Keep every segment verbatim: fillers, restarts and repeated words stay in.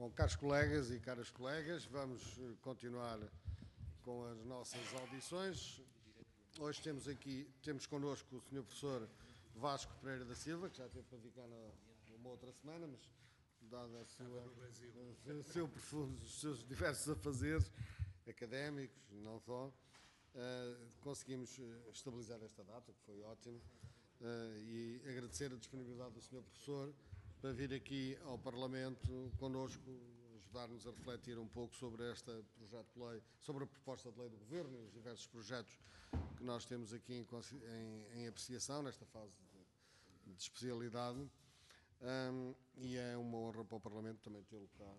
Bom, caros colegas e caras colegas, vamos continuar com as nossas audições. Hoje temos aqui, temos connosco o senhor professor Vasco Pereira da Silva, que já esteve para vir cá numa outra semana, mas dada a sua, o seu profundo, os seus diversos afazeres académicos, não só, uh, conseguimos estabilizar esta data, que foi ótimo, uh, e agradecer a disponibilidade do senhor professor para vir aqui ao Parlamento connosco, ajudar-nos a refletir um pouco sobre este projeto de lei, sobre a proposta de lei do Governo e os diversos projetos que nós temos aqui em, em, em apreciação, nesta fase de, de especialidade. Um, e é uma honra para o Parlamento também tê-lo cá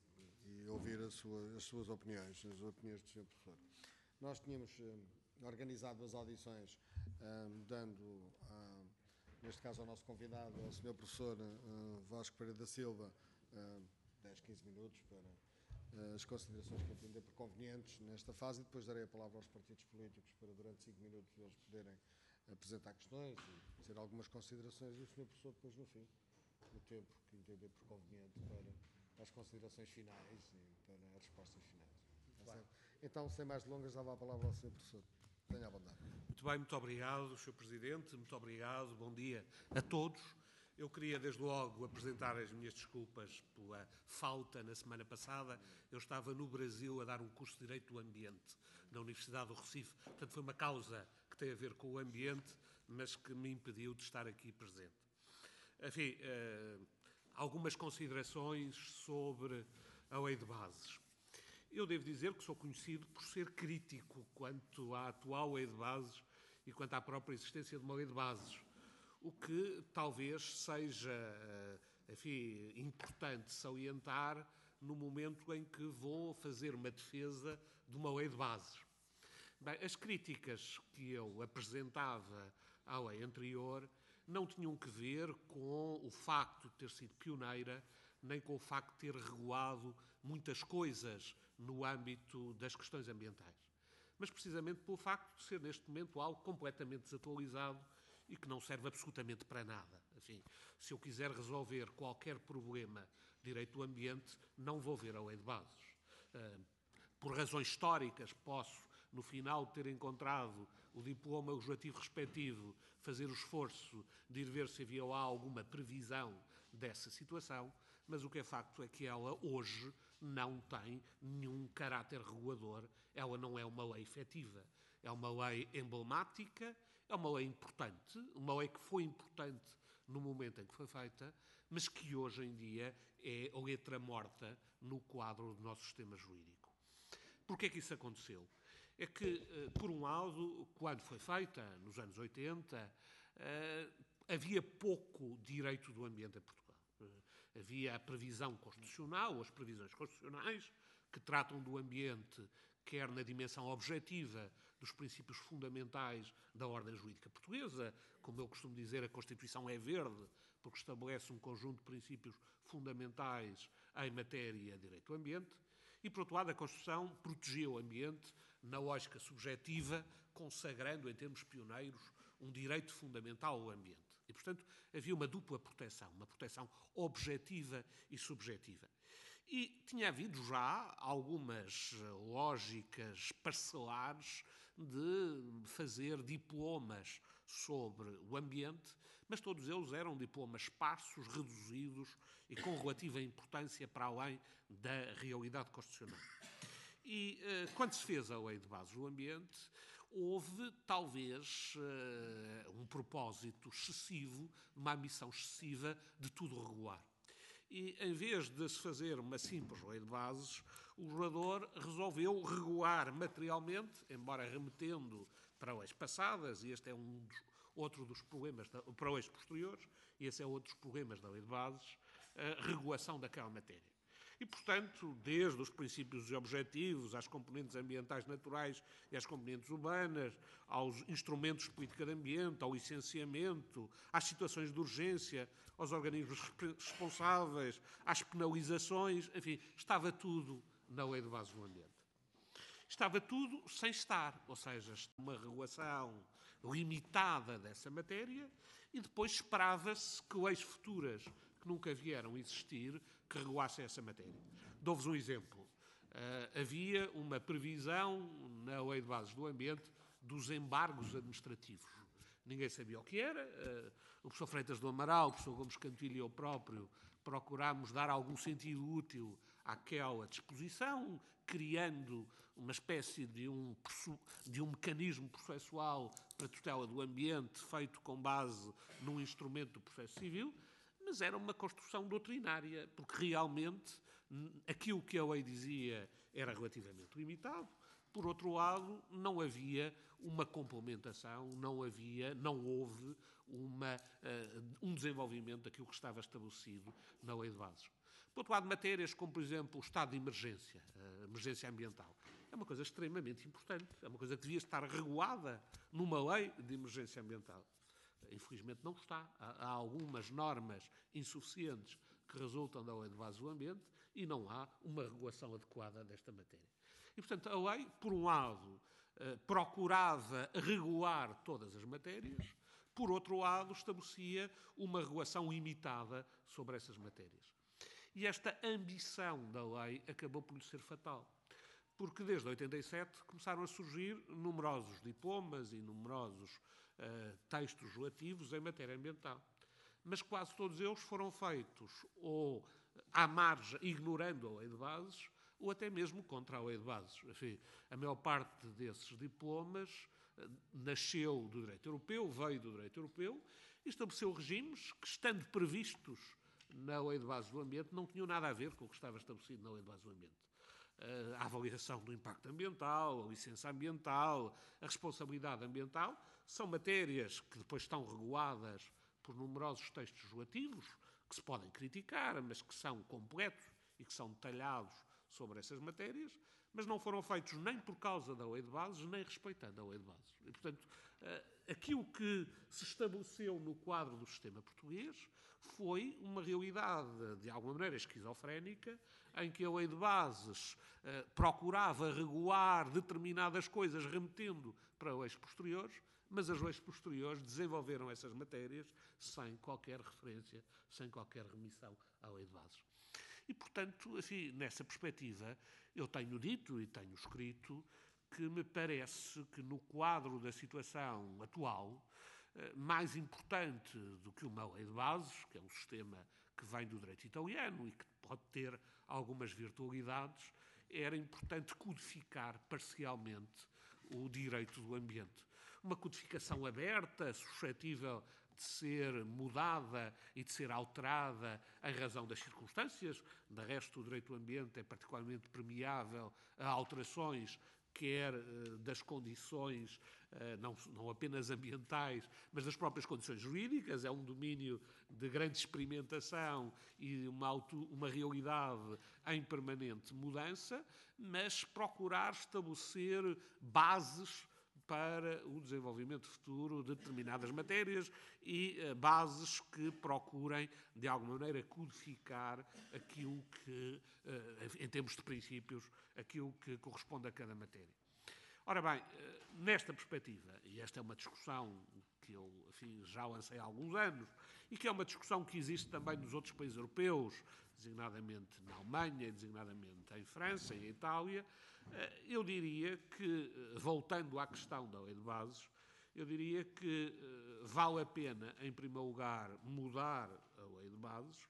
e ouvir a sua, as suas opiniões, as opiniões do senhor professor. Nós tínhamos um, organizado as audições um, dando... Um, neste caso ao nosso convidado, ao senhor professor uh, Vasco Pereira da Silva, uh, dez, quinze minutos para uh, as considerações que entender por convenientes nesta fase, e depois darei a palavra aos partidos políticos para durante cinco minutos eles poderem apresentar questões e fazer algumas considerações, e o senhor professor depois no fim, no tempo que entender por conveniente para as considerações finais e para as respostas finais. Claro. Então, sem mais delongas, dava a palavra ao senhor professor. Tenha à vontade. Muito bem, muito obrigado, senhor Presidente, muito obrigado, bom dia a todos. Eu queria, desde logo, apresentar as minhas desculpas pela falta na semana passada. Eu estava no Brasil a dar um curso de Direito do Ambiente na Universidade do Recife. Portanto, foi uma causa que tem a ver com o ambiente, mas que me impediu de estar aqui presente. Enfim, eh, algumas considerações sobre a lei de bases. Eu devo dizer que sou conhecido por ser crítico quanto à atual lei de bases e quanto à própria existência de uma lei de bases, o que talvez seja, enfim, importante salientar no momento em que vou fazer uma defesa de uma lei de bases. Bem, as críticas que eu apresentava à lei anterior não tinham que ver com o facto de ter sido pioneira, nem com o facto de ter regulado muitas coisas no âmbito das questões ambientais, mas precisamente pelo facto de ser neste momento algo completamente desatualizado e que não serve absolutamente para nada. Enfim, se eu quiser resolver qualquer problema de direito do ambiente, não vou ver a lei de bases. Por razões históricas, posso, no final de ter encontrado o diploma legislativo respectivo, fazer o esforço de ir ver se havia lá alguma previsão dessa situação, mas o que é facto é que ela hoje não tem nenhum caráter regulador, ela não é uma lei efetiva, é uma lei emblemática, é uma lei importante, uma lei que foi importante no momento em que foi feita, mas que hoje em dia é letra morta no quadro do nosso sistema jurídico. Porquê é que isso aconteceu? É que, por um lado, quando foi feita, nos anos oitenta, havia pouco direito do ambiente em Portugal. Havia a previsão constitucional, as previsões constitucionais, que tratam do ambiente, quer na dimensão objetiva dos princípios fundamentais da ordem jurídica portuguesa. Como eu costumo dizer, a Constituição é verde, porque estabelece um conjunto de princípios fundamentais em matéria de direito do ambiente. E, por outro lado, a Constituição protegia o ambiente na lógica subjetiva, consagrando, em termos pioneiros, um direito fundamental ao ambiente. E, portanto, havia uma dupla proteção, uma proteção objetiva e subjetiva. E tinha havido já algumas lógicas parcelares de fazer diplomas sobre o ambiente, mas todos eles eram diplomas esparsos, reduzidos e com relativa importância para além da realidade constitucional. E uh, quando se fez a Lei de Bases do Ambiente, houve talvez uh, um propósito excessivo, uma ambição excessiva de tudo regular. E, em vez de se fazer uma simples lei de bases, o legislador resolveu regular materialmente, embora remetendo para leis passadas, e este é um dos, outro dos problemas, da, para leis posteriores, e esse é outro dos problemas da lei de bases, a regulação daquela matéria. E, portanto, desde os princípios e objetivos, às componentes ambientais naturais e às componentes urbanas, aos instrumentos de política de ambiente, ao licenciamento, às situações de urgência, aos organismos responsáveis, às penalizações, enfim, estava tudo na Lei de Bases do Ambiente. Estava tudo sem estar, ou seja, uma regulação limitada dessa matéria, e depois esperava-se que leis futuras que nunca vieram existir que regulassem essa matéria. Dou-vos um exemplo. Uh, havia uma previsão na Lei de Bases do Ambiente dos embargos administrativos. Ninguém sabia o que era. Uh, o professor Freitas do Amaral, o professor Gomes Cantilho e eu próprio procurámos dar algum sentido útil àquela disposição, criando uma espécie de um, de um mecanismo processual para tutela do ambiente feito com base num instrumento do processo civil, mas era uma construção doutrinária, porque realmente aquilo que a lei dizia era relativamente limitado. Por outro lado, não havia uma complementação, não havia, não houve uma, uh, um desenvolvimento daquilo que estava estabelecido na Lei de Bases. Por outro lado, matérias como, por exemplo, o estado de emergência, a emergência ambiental, é uma coisa extremamente importante, é uma coisa que devia estar regulada numa lei de emergência ambiental. Infelizmente não está. Há, há algumas normas insuficientes que resultam da Lei de Bases do Ambiente e não há uma regulação adequada desta matéria. E, portanto, a lei, por um lado, eh, procurava regular todas as matérias, por outro lado, estabelecia uma regulação limitada sobre essas matérias. E esta ambição da lei acabou por lhe ser fatal, porque desde oitenta e sete começaram a surgir numerosos diplomas e numerosos uh, textos relativos em matéria ambiental. Mas quase todos eles foram feitos ou à margem, ignorando a Lei de Bases, ou até mesmo contra a Lei de Bases. Enfim, a maior parte desses diplomas uh, nasceu do direito europeu, veio do direito europeu, e estabeleceu regimes que, estando previstos na Lei de Bases do Ambiente, não tinham nada a ver com o que estava estabelecido na Lei de Bases do Ambiente. A avaliação do impacto ambiental, a licença ambiental, a responsabilidade ambiental, são matérias que depois estão reguladas por numerosos textos relativos, que se podem criticar, mas que são completos e que são detalhados sobre essas matérias, mas não foram feitos nem por causa da Lei de Bases, nem respeitando a Lei de Bases. E, portanto, aquilo que se estabeleceu no quadro do sistema português foi uma realidade, de alguma maneira, esquizofrénica, em que a Lei de Bases eh, procurava regular determinadas coisas remetendo para leis posteriores, mas as leis posteriores desenvolveram essas matérias sem qualquer referência, sem qualquer remissão à Lei de Bases. E, portanto, assim, nessa perspectiva, eu tenho dito e tenho escrito que me parece que no quadro da situação atual, mais importante do que uma lei de bases, que é um sistema que vem do direito italiano e que pode ter algumas virtualidades, era importante codificar parcialmente o direito do ambiente. Uma codificação aberta, suscetível de ser mudada e de ser alterada em razão das circunstâncias. De resto, o direito do ambiente é particularmente permeável a alterações, quer uh, das condições, uh, não, não apenas ambientais, mas das próprias condições jurídicas. É um domínio de grande experimentação e uma, auto, uma realidade em permanente mudança, mas procurar estabelecer bases para o desenvolvimento futuro de determinadas matérias e uh, bases que procurem, de alguma maneira, codificar aquilo que, uh, em termos de princípios, aquilo que corresponde a cada matéria. Ora bem, uh, nesta perspectiva, e esta é uma discussão que eu, enfim, já lancei há alguns anos, e que é uma discussão que existe também nos outros países europeus, designadamente na Alemanha, designadamente em França e em Itália, eu diria que, voltando à questão da Lei de Bases, eu diria que vale a pena, em primeiro lugar, mudar a Lei de Bases,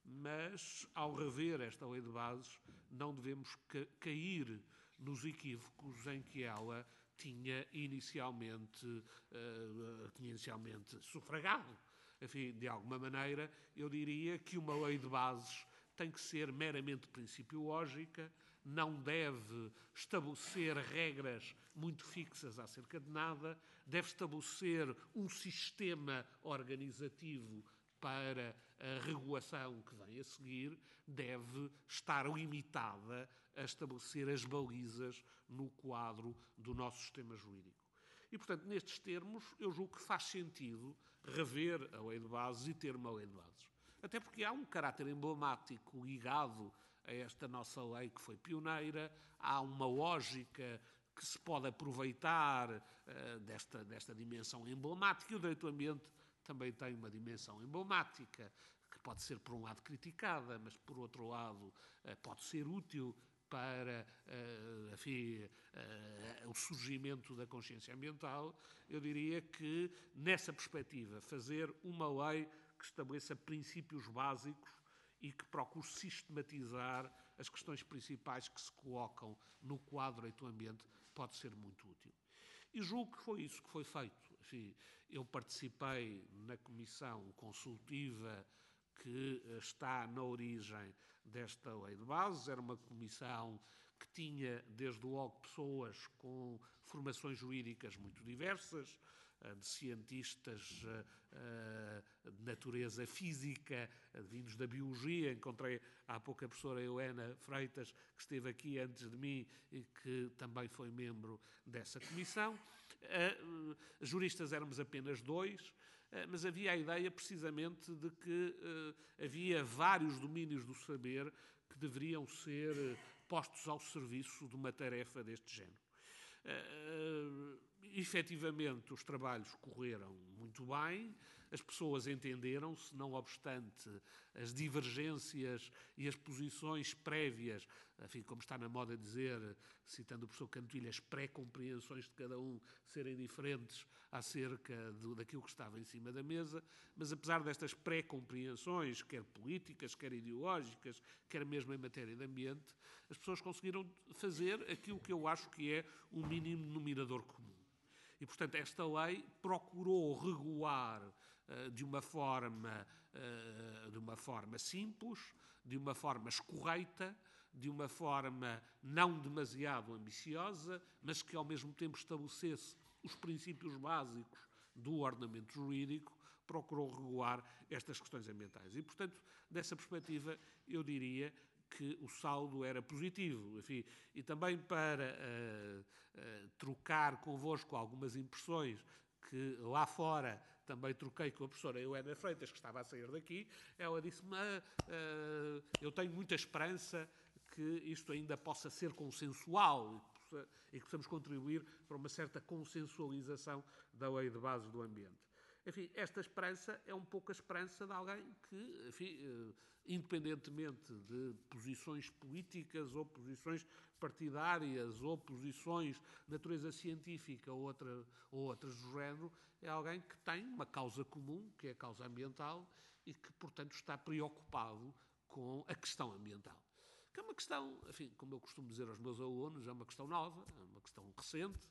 mas, ao rever esta Lei de Bases, não devemos cair nos equívocos em que ela tinha inicialmente, uh, tinha inicialmente sufragado. Enfim, de alguma maneira, eu diria que uma Lei de Bases tem que ser meramente principiológica, não deve estabelecer regras muito fixas acerca de nada, deve estabelecer um sistema organizativo para a regulação que vem a seguir, deve estar limitada a estabelecer as balizas no quadro do nosso sistema jurídico. E, portanto, nestes termos, eu julgo que faz sentido rever a Lei de Bases e ter uma Lei de Bases. Até porque há um caráter emblemático ligado a esta nossa lei que foi pioneira, há uma lógica que se pode aproveitar uh, desta, desta dimensão emblemática, e o direito do ambiente também tem uma dimensão emblemática, que pode ser, por um lado, criticada, mas, por outro lado, pode ser útil para uh, enfim, uh, o surgimento da consciência ambiental, eu diria que, nessa perspectiva, fazer uma lei que estabeleça princípios básicos e que procure sistematizar as questões principais que se colocam no quadro do ambiente pode ser muito útil. E julgo que foi isso que foi feito. Enfim, eu participei na comissão consultiva que está na origem desta lei de bases. Era uma comissão que tinha, desde logo, pessoas com formações jurídicas muito diversas, de cientistas de natureza física, vindos da biologia. Encontrei há pouco a professora Helena Freitas, que esteve aqui antes de mim e que também foi membro dessa comissão. Juristas éramos apenas dois, mas havia a ideia precisamente de que havia vários domínios do saber que deveriam ser postos ao serviço de uma tarefa deste género. Uh, efetivamente, os trabalhos correram muito bem, as pessoas entenderam-se, não obstante as divergências e as posições prévias, enfim, como está na moda dizer, citando o professor Cantilho, as pré-compreensões de cada um serem diferentes acerca do, daquilo que estava em cima da mesa, mas apesar destas pré-compreensões, quer políticas, quer ideológicas, quer mesmo em matéria de ambiente, as pessoas conseguiram fazer aquilo que eu acho que é um mínimo denominador comum. E, portanto, esta lei procurou regular uh, de uma forma, uh, de uma forma simples, de uma forma escorreita, de uma forma não demasiado ambiciosa, mas que ao mesmo tempo estabelecesse os princípios básicos do ordenamento jurídico, procurou regular estas questões ambientais. E, portanto, dessa perspectiva, eu diria que o saldo era positivo. Enfim, e também para uh, uh, trocar convosco algumas impressões que lá fora também troquei com a professora Helena Freitas, que estava a sair daqui, ela disse-me, ah, uh, eu tenho muita esperança que isto ainda possa ser consensual e que, possa, e que possamos contribuir para uma certa consensualização da lei de base do ambiente. Enfim, esta esperança é um pouco a esperança de alguém que, enfim, independentemente de posições políticas ou posições partidárias ou posições de natureza científica ou, outra, ou outras do género, é alguém que tem uma causa comum, que é a causa ambiental, e que, portanto, está preocupado com a questão ambiental. Que é uma questão, enfim, como eu costumo dizer aos meus alunos, é uma questão nova, é uma questão recente,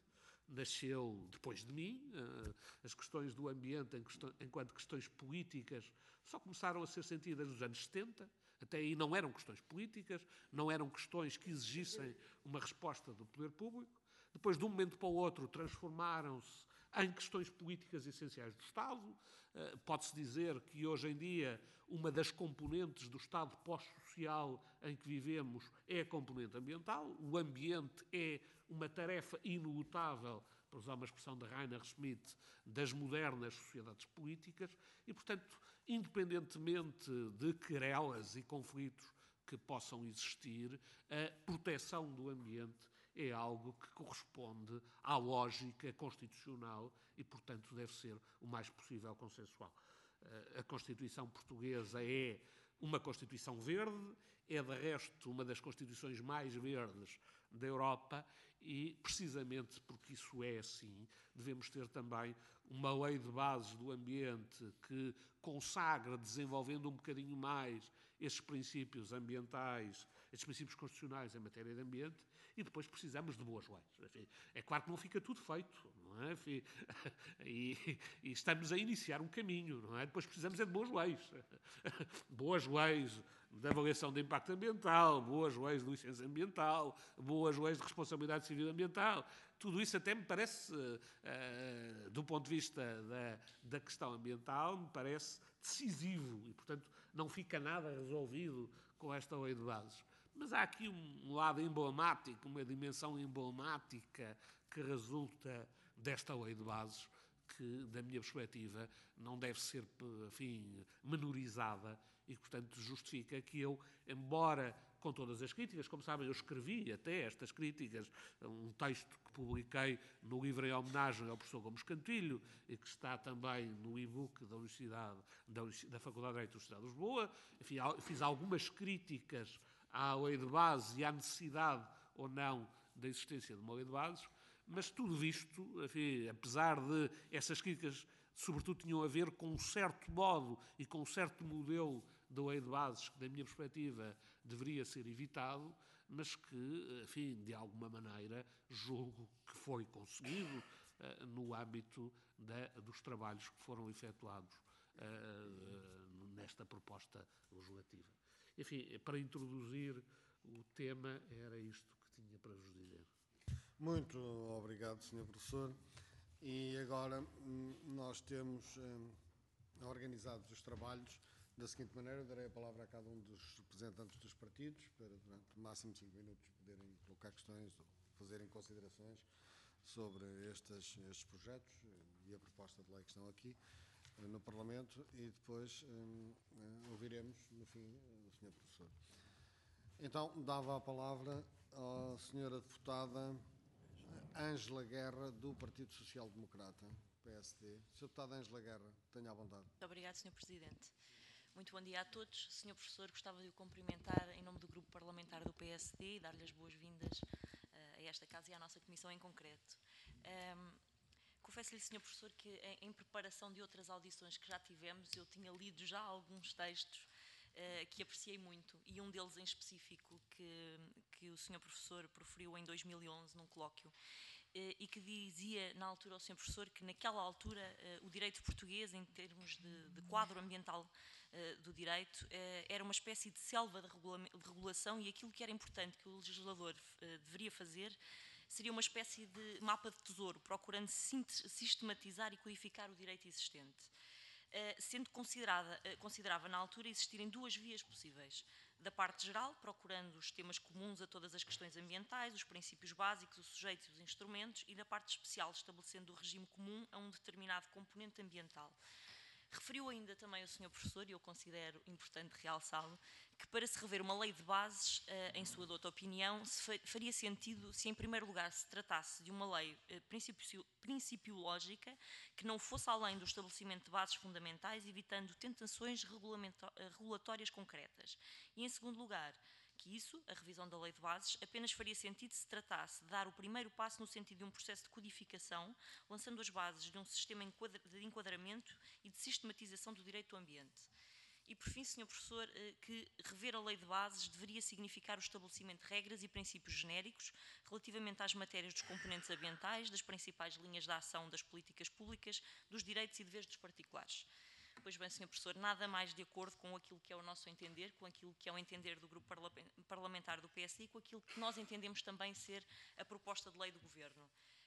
nasceu depois de mim. As questões do ambiente, enquanto questões políticas, só começaram a ser sentidas nos anos setenta. Até aí não eram questões políticas, não eram questões que exigissem uma resposta do poder público. Depois, de um momento para o outro, transformaram-se em questões políticas essenciais do Estado. Pode-se dizer que, hoje em dia, uma das componentes do Estado pós-social em que vivemos é a componente ambiental. O ambiente é uma tarefa inelutável, para usar uma expressão de Rainer Schmidt, das modernas sociedades políticas e, portanto, independentemente de querelas e conflitos que possam existir, a proteção do ambiente é algo que corresponde à lógica constitucional e, portanto, deve ser o mais possível consensual. A Constituição portuguesa é uma Constituição verde, é, de resto, uma das Constituições mais verdes da Europa e, precisamente porque isso é assim, devemos ter também uma lei de bases do ambiente que consagra, desenvolvendo um bocadinho mais estes princípios ambientais, estes princípios constitucionais em matéria de ambiente, e depois precisamos de boas leis. Enfim, é claro que não fica tudo feito, não é? Enfim, e, e estamos a iniciar um caminho, não é? Depois precisamos é de boas leis. Boas leis de avaliação de impacto ambiental, boas leis de licença ambiental, boas leis de responsabilidade civil ambiental. Tudo isso até me parece, uh, do ponto de vista da, da questão ambiental, me parece decisivo e, portanto, não fica nada resolvido com esta lei de bases. Mas há aqui um lado emblemático, uma dimensão emblemática que resulta desta lei de bases, que, da minha perspectiva, não deve ser, enfim, menorizada e, portanto, justifica que eu, embora com todas as críticas. Como sabem, eu escrevi até estas críticas, um texto que publiquei no livro em homenagem ao professor Gomes Cantilho e que está também no e-book da Universidade, da, da Faculdade de Direito da Universidade de Lisboa. Enfim, fiz algumas críticas à lei de base e à necessidade ou não da existência de uma lei de bases, mas tudo isto, enfim, apesar de essas críticas sobretudo tinham a ver com um certo modo e com um certo modelo de lei de bases que, da minha perspectiva, deveria ser evitado, mas que, enfim, de alguma maneira, julgo que foi conseguido uh, no âmbito da, dos trabalhos que foram efetuados uh, nesta proposta legislativa. Enfim, para introduzir o tema, era isto que tinha para vos dizer. Muito obrigado, senhor Professor. E agora nós temos hum, organizados os trabalhos da seguinte maneira: eu darei a palavra a cada um dos representantes dos partidos para, durante o máximo cinco minutos, poderem colocar questões ou fazerem considerações sobre estes, estes projetos e a proposta de lei que estão aqui no Parlamento, e depois hum, ouviremos, no fim, o senhor Professor. Então, dava a palavra à senhora deputada Ângela Guerra, do Partido Social Democrata, P S D. senhora deputada Ângela Guerra, tenha à vontade. Muito obrigado, senhor Presidente. Muito bom dia a todos. senhor Professor, gostava de o cumprimentar em nome do Grupo Parlamentar do P S D e dar-lhe as boas-vindas uh, a esta casa e à nossa Comissão em concreto. Um, Confesso-lhe, senhor Professor, que em, em preparação de outras audições que já tivemos, eu tinha lido já alguns textos uh, que apreciei muito, e um deles em específico que, que o senhor Professor proferiu em dois mil e onze num colóquio, e que dizia na altura ao senhor Professor que naquela altura uh, o direito português, em termos de, de quadro ambiental uh, do direito, uh, era uma espécie de selva de, regula de regulação, e aquilo que era importante que o legislador uh, deveria fazer seria uma espécie de mapa de tesouro, procurando sistematizar e codificar o direito existente. Uh, sendo considerada, uh, considerava na altura existirem duas vias possíveis: da parte geral, procurando os temas comuns a todas as questões ambientais, os princípios básicos, os sujeitos e os instrumentos, e da parte especial, estabelecendo o regime comum a um determinado componente ambiental. Referiu ainda também o senhor Professor, e eu considero importante realçá-lo, que para se rever uma lei de bases, em sua douta opinião, se faria sentido se, em primeiro lugar, se tratasse de uma lei principiológica que não fosse além do estabelecimento de bases fundamentais, evitando tentações regulatórias concretas. E, em segundo lugar, que isso, a revisão da lei de bases, apenas faria sentido se tratasse de dar o primeiro passo no sentido de um processo de codificação, lançando as bases de um sistema de enquadramento e de sistematização do direito do ambiente. E, por fim, senhor Professor, que rever a lei de bases deveria significar o estabelecimento de regras e princípios genéricos relativamente às matérias dos componentes ambientais, das principais linhas de ação das políticas públicas, dos direitos e deveres dos particulares. Pois bem, senhor Professor, nada mais de acordo com aquilo que é o nosso entender, com aquilo que é o entender do Grupo Parlamentar do P S D e com aquilo que nós entendemos também ser a proposta de lei do Governo.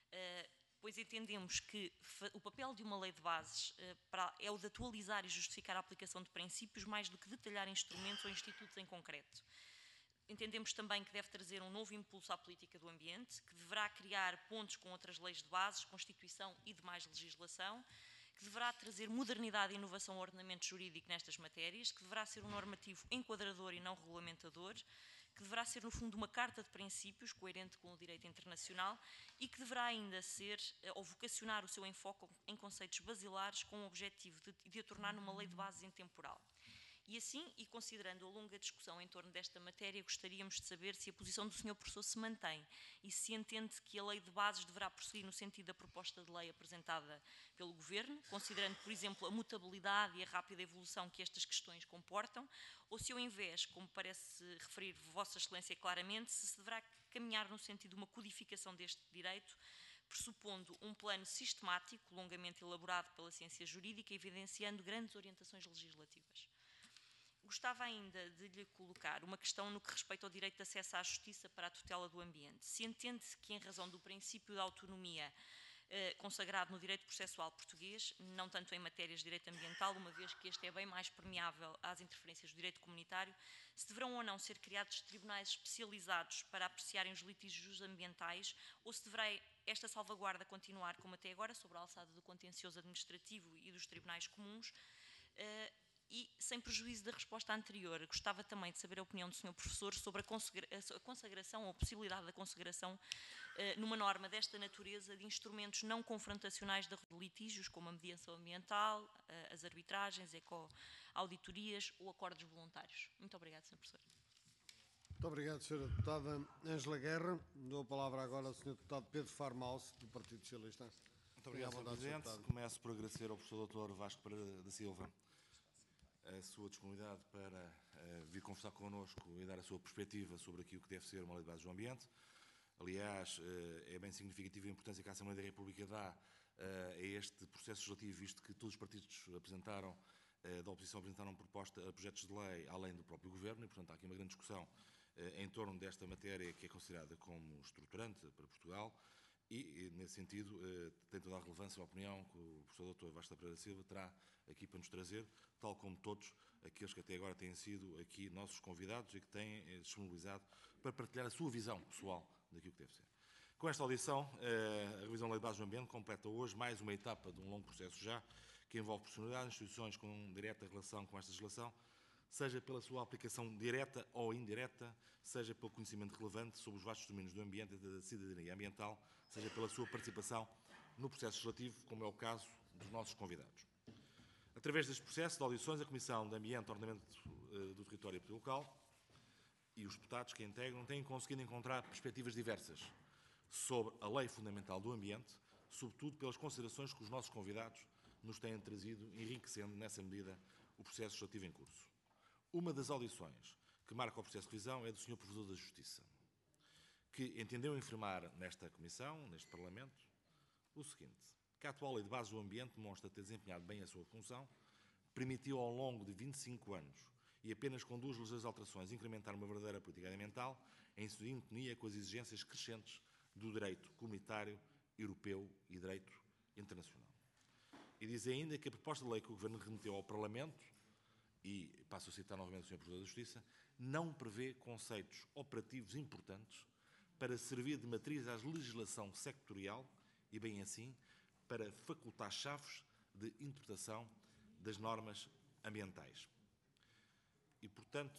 Uh, pois entendemos que o papel de uma lei de bases uh, para, é o de atualizar e justificar a aplicação de princípios mais do que detalhar instrumentos ou institutos em concreto. Entendemos também que deve trazer um novo impulso à política do ambiente, que deverá criar pontos com outras leis de bases, Constituição e demais legislação, que deverá trazer modernidade e inovação ao ordenamento jurídico nestas matérias, que deverá ser um normativo enquadrador e não regulamentador, que deverá ser, no fundo, uma carta de princípios coerente com o direito internacional e que deverá ainda ser, ou vocacionar o seu enfoque em conceitos basilares com o objetivo de, de a tornar numa lei de bases intemporal. E assim, e considerando a longa discussão em torno desta matéria, gostaríamos de saber se a posição do senhor Professor se mantém e se entende que a lei de bases deverá prosseguir no sentido da proposta de lei apresentada pelo Governo, considerando, por exemplo, a mutabilidade e a rápida evolução que estas questões comportam, ou se ao invés, como parece referir Vossa Excelência claramente, se se deverá caminhar no sentido de uma codificação deste direito, pressupondo um plano sistemático, longamente elaborado pela ciência jurídica, evidenciando grandes orientações legislativas. Gostava ainda de lhe colocar uma questão no que respeita ao direito de acesso à justiça para a tutela do ambiente. Se entende que, em razão do princípio da autonomia eh, consagrado no direito processual português, não tanto em matérias de direito ambiental, uma vez que este é bem mais permeável às interferências do direito comunitário, se deverão ou não ser criados tribunais especializados para apreciarem os litígios ambientais, ou se deverá esta salvaguarda continuar, como até agora, sobre a alçada do contencioso administrativo e dos tribunais comuns, eh, E, sem prejuízo da resposta anterior, gostava também de saber a opinião do senhor Professor sobre a consagra- a consagração, ou a possibilidade da consagração, eh, numa norma desta natureza, de instrumentos não confrontacionais de litígios, como a mediação ambiental, eh, as arbitragens, eco-auditorias ou acordos voluntários. Muito obrigada, senhor Professor. Muito obrigado, senhora Deputada Ângela Guerra. Dou a palavra agora ao senhor Deputado Pedro Farmaus, do Partido Socialista. Muito obrigado, senhor Presidente. Começo por agradecer ao professor doutor Vasco Pereira da Silva a sua disponibilidade para uh, vir conversar connosco e dar a sua perspectiva sobre aquilo que deve ser uma lei de bases do ambiente. Aliás, uh, é bem significativa a importância que a Assembleia da República dá uh, a este processo legislativo, visto que todos os partidos apresentaram, uh, da oposição apresentaram proposta, projetos de lei além do próprio Governo, e, portanto, há aqui uma grande discussão uh, em torno desta matéria que é considerada como estruturante para Portugal. E, nesse sentido, tem toda a relevância a opinião que o professor doutor Vasco Pereira da Silva terá aqui para nos trazer, tal como todos aqueles que até agora têm sido aqui nossos convidados e que têm disponibilizado para partilhar a sua visão pessoal daquilo que deve ser. Com esta audição, a Revisão da Lei de Bases do Ambiente completa hoje mais uma etapa de um longo processo já, que envolve personalidades, instituições com direta relação com esta legislação, seja pela sua aplicação direta ou indireta, seja pelo conhecimento relevante sobre os vastos domínios do ambiente e da cidadania ambiental, seja pela sua participação no processo legislativo, como é o caso dos nossos convidados. Através deste processo de audições, a Comissão de Ambiente e Ordenamento do Território e Política Local e os deputados que a integram têm conseguido encontrar perspectivas diversas sobre a Lei Fundamental do Ambiente, sobretudo pelas considerações que os nossos convidados nos têm trazido, enriquecendo, nessa medida, o processo legislativo em curso. Uma das audições que marca o processo de revisão é do senhor Provedor da Justiça, que entendeu informar nesta Comissão, neste Parlamento, o seguinte: que a atual Lei de Bases do Ambiente demonstra ter desempenhado bem a sua função, permitiu ao longo de vinte e cinco anos e apenas com duas legislas alterações incrementar uma verdadeira política ambiental em sintonia com as exigências crescentes do direito comunitário, europeu e direito internacional. E diz ainda que a proposta de lei que o Governo remeteu ao Parlamento, e passo a citar novamente o senhor Provedor da Justiça, não prevê conceitos operativos importantes para servir de matriz à legislação sectorial e, bem assim, para facultar chaves de interpretação das normas ambientais. E, portanto,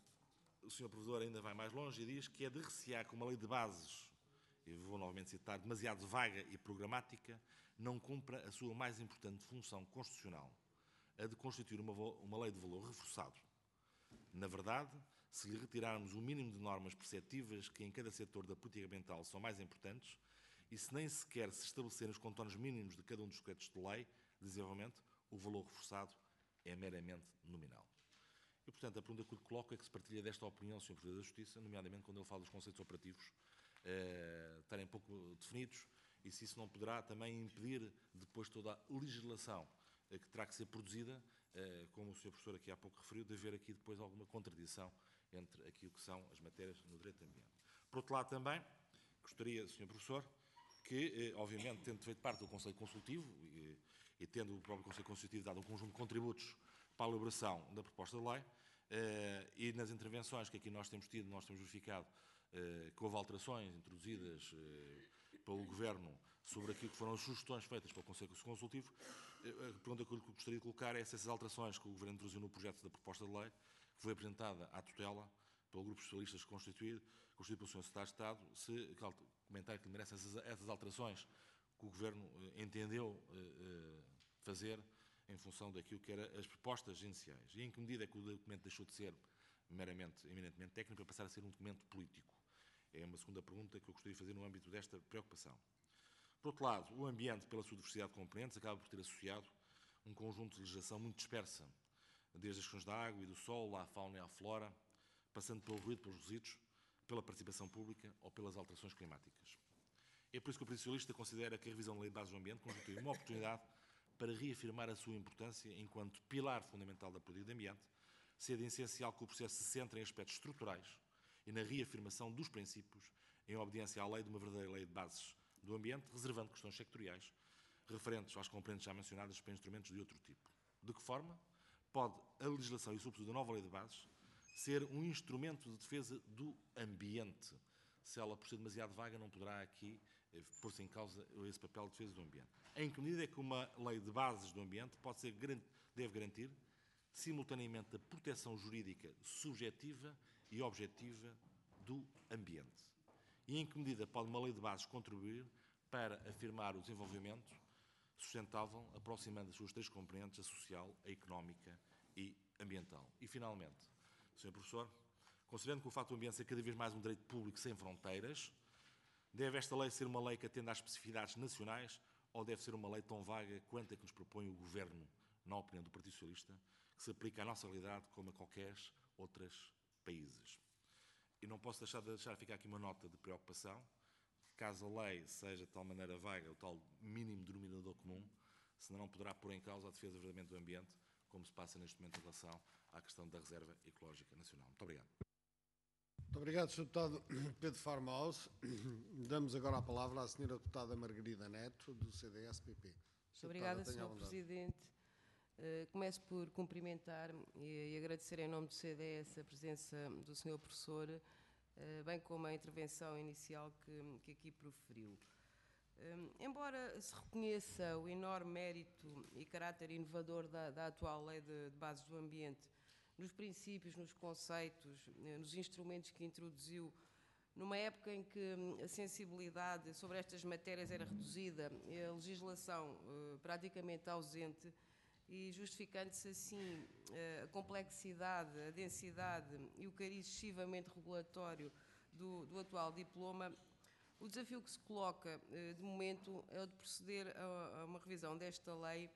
o senhor Provedor ainda vai mais longe e diz que é de recear que uma lei de bases, e vou novamente citar, demasiado vaga e programática, não cumpra a sua mais importante função constitucional, a de constituir uma, uma lei de valor reforçado. Na verdade, se lhe retirarmos o mínimo de normas perceptivas que em cada setor da política ambiental são mais importantes, e se nem sequer se estabelecerem os contornos mínimos de cada um dos decretos de lei de desenvolvimento, o valor reforçado é meramente nominal. E, portanto, a pergunta que lhe coloco é que se partilha desta opinião, senhor Provedor da Justiça, nomeadamente quando ele fala dos conceitos operativos eh, estarem pouco definidos, e se isso não poderá também impedir depois toda a legislação eh, que terá que ser produzida, eh, como o senhor Professor aqui há pouco referiu, de haver aqui depois alguma contradição entre aquilo que são as matérias no direito ambiente. Por outro lado também, gostaria, senhor Professor, que, eh, obviamente, tendo feito parte do Conselho Consultivo e, e tendo o próprio Conselho Consultivo dado um conjunto de contributos para a elaboração da proposta de lei, eh, e nas intervenções que aqui nós temos tido, nós temos verificado eh, que houve alterações introduzidas eh, pelo Governo sobre aquilo que foram as sugestões feitas pelo Conselho Consultivo. Eh, a pergunta que eu gostaria de colocar é se essas alterações que o Governo introduziu no projeto da proposta de lei, que foi apresentada à tutela pelo Grupo Socialistas constituído, constituído pelo senhor Secretário de Estado, se comentar que lhe merecem essas, essas alterações que o Governo eh, entendeu eh, fazer em função daquilo que eram as propostas iniciais. E em que medida é que o documento deixou de ser meramente, eminentemente técnico para passar a ser um documento político? É uma segunda pergunta que eu gostaria de fazer no âmbito desta preocupação. Por outro lado, o ambiente, pela sua diversidade de componentes, acaba por ter associado um conjunto de legislação muito dispersa, desde as questões da água e do solo, à fauna e à flora, passando pelo ruído, pelos resíduos, pela participação pública ou pelas alterações climáticas. É por isso que o Partido Socialista considera que a revisão da Lei de Bases do Ambiente constitui uma oportunidade para reafirmar a sua importância enquanto pilar fundamental da política de ambiente, sendo essencial que o processo se centre em aspectos estruturais e na reafirmação dos princípios em obediência à lei de uma verdadeira lei de bases do ambiente, reservando questões sectoriais referentes às componentes já mencionadas para instrumentos de outro tipo. De que forma pode a legislação e, sobretudo, a nova lei de bases ser um instrumento de defesa do ambiente? Se ela, por ser demasiado vaga, não poderá aqui pôr-se em causa esse papel de defesa do ambiente. Em que medida é que uma lei de bases do ambiente pode ser, deve garantir simultaneamente da proteção jurídica subjetiva e objetiva do ambiente? E em que medida pode uma lei de bases contribuir para afirmar o desenvolvimento sustentável, aproximando as suas três componentes, a social, a económica e ambiental? E, finalmente, senhor Professor, considerando que o fato do ambiente é cada vez mais um direito público sem fronteiras, deve esta lei ser uma lei que atenda às especificidades nacionais ou deve ser uma lei tão vaga quanto a que nos propõe o Governo, na opinião do Partido Socialista, que se aplica à nossa realidade como a qualquer outros países? E não posso deixar de deixar ficar aqui uma nota de preocupação. Caso a lei seja de tal maneira vaga, o tal mínimo denominador comum, senão não poderá pôr em causa a defesa verdadeiramente do ambiente, como se passa neste momento em relação à questão da Reserva Ecológica Nacional. Muito obrigado. Muito obrigado, senhor Deputado Pedro Farmaus. Damos agora a palavra à senhora Deputada Margarida Neto, do C D S P P. Muito obrigada, senhor Presidente. Uh, começo por cumprimentar e, e agradecer em nome do C D S a presença do senhor Professor, uh, bem como a intervenção inicial que, que aqui proferiu. Um, embora se reconheça o enorme mérito e caráter inovador da, da atual Lei de, de Bases do Ambiente, nos princípios, nos conceitos, nos instrumentos que introduziu, numa época em que a sensibilidade sobre estas matérias era reduzida, a legislação uh, praticamente ausente, e justificando-se assim a complexidade, a densidade e o cariz excessivamente regulatório do, do atual diploma, o desafio que se coloca de momento é o de proceder a uma revisão desta lei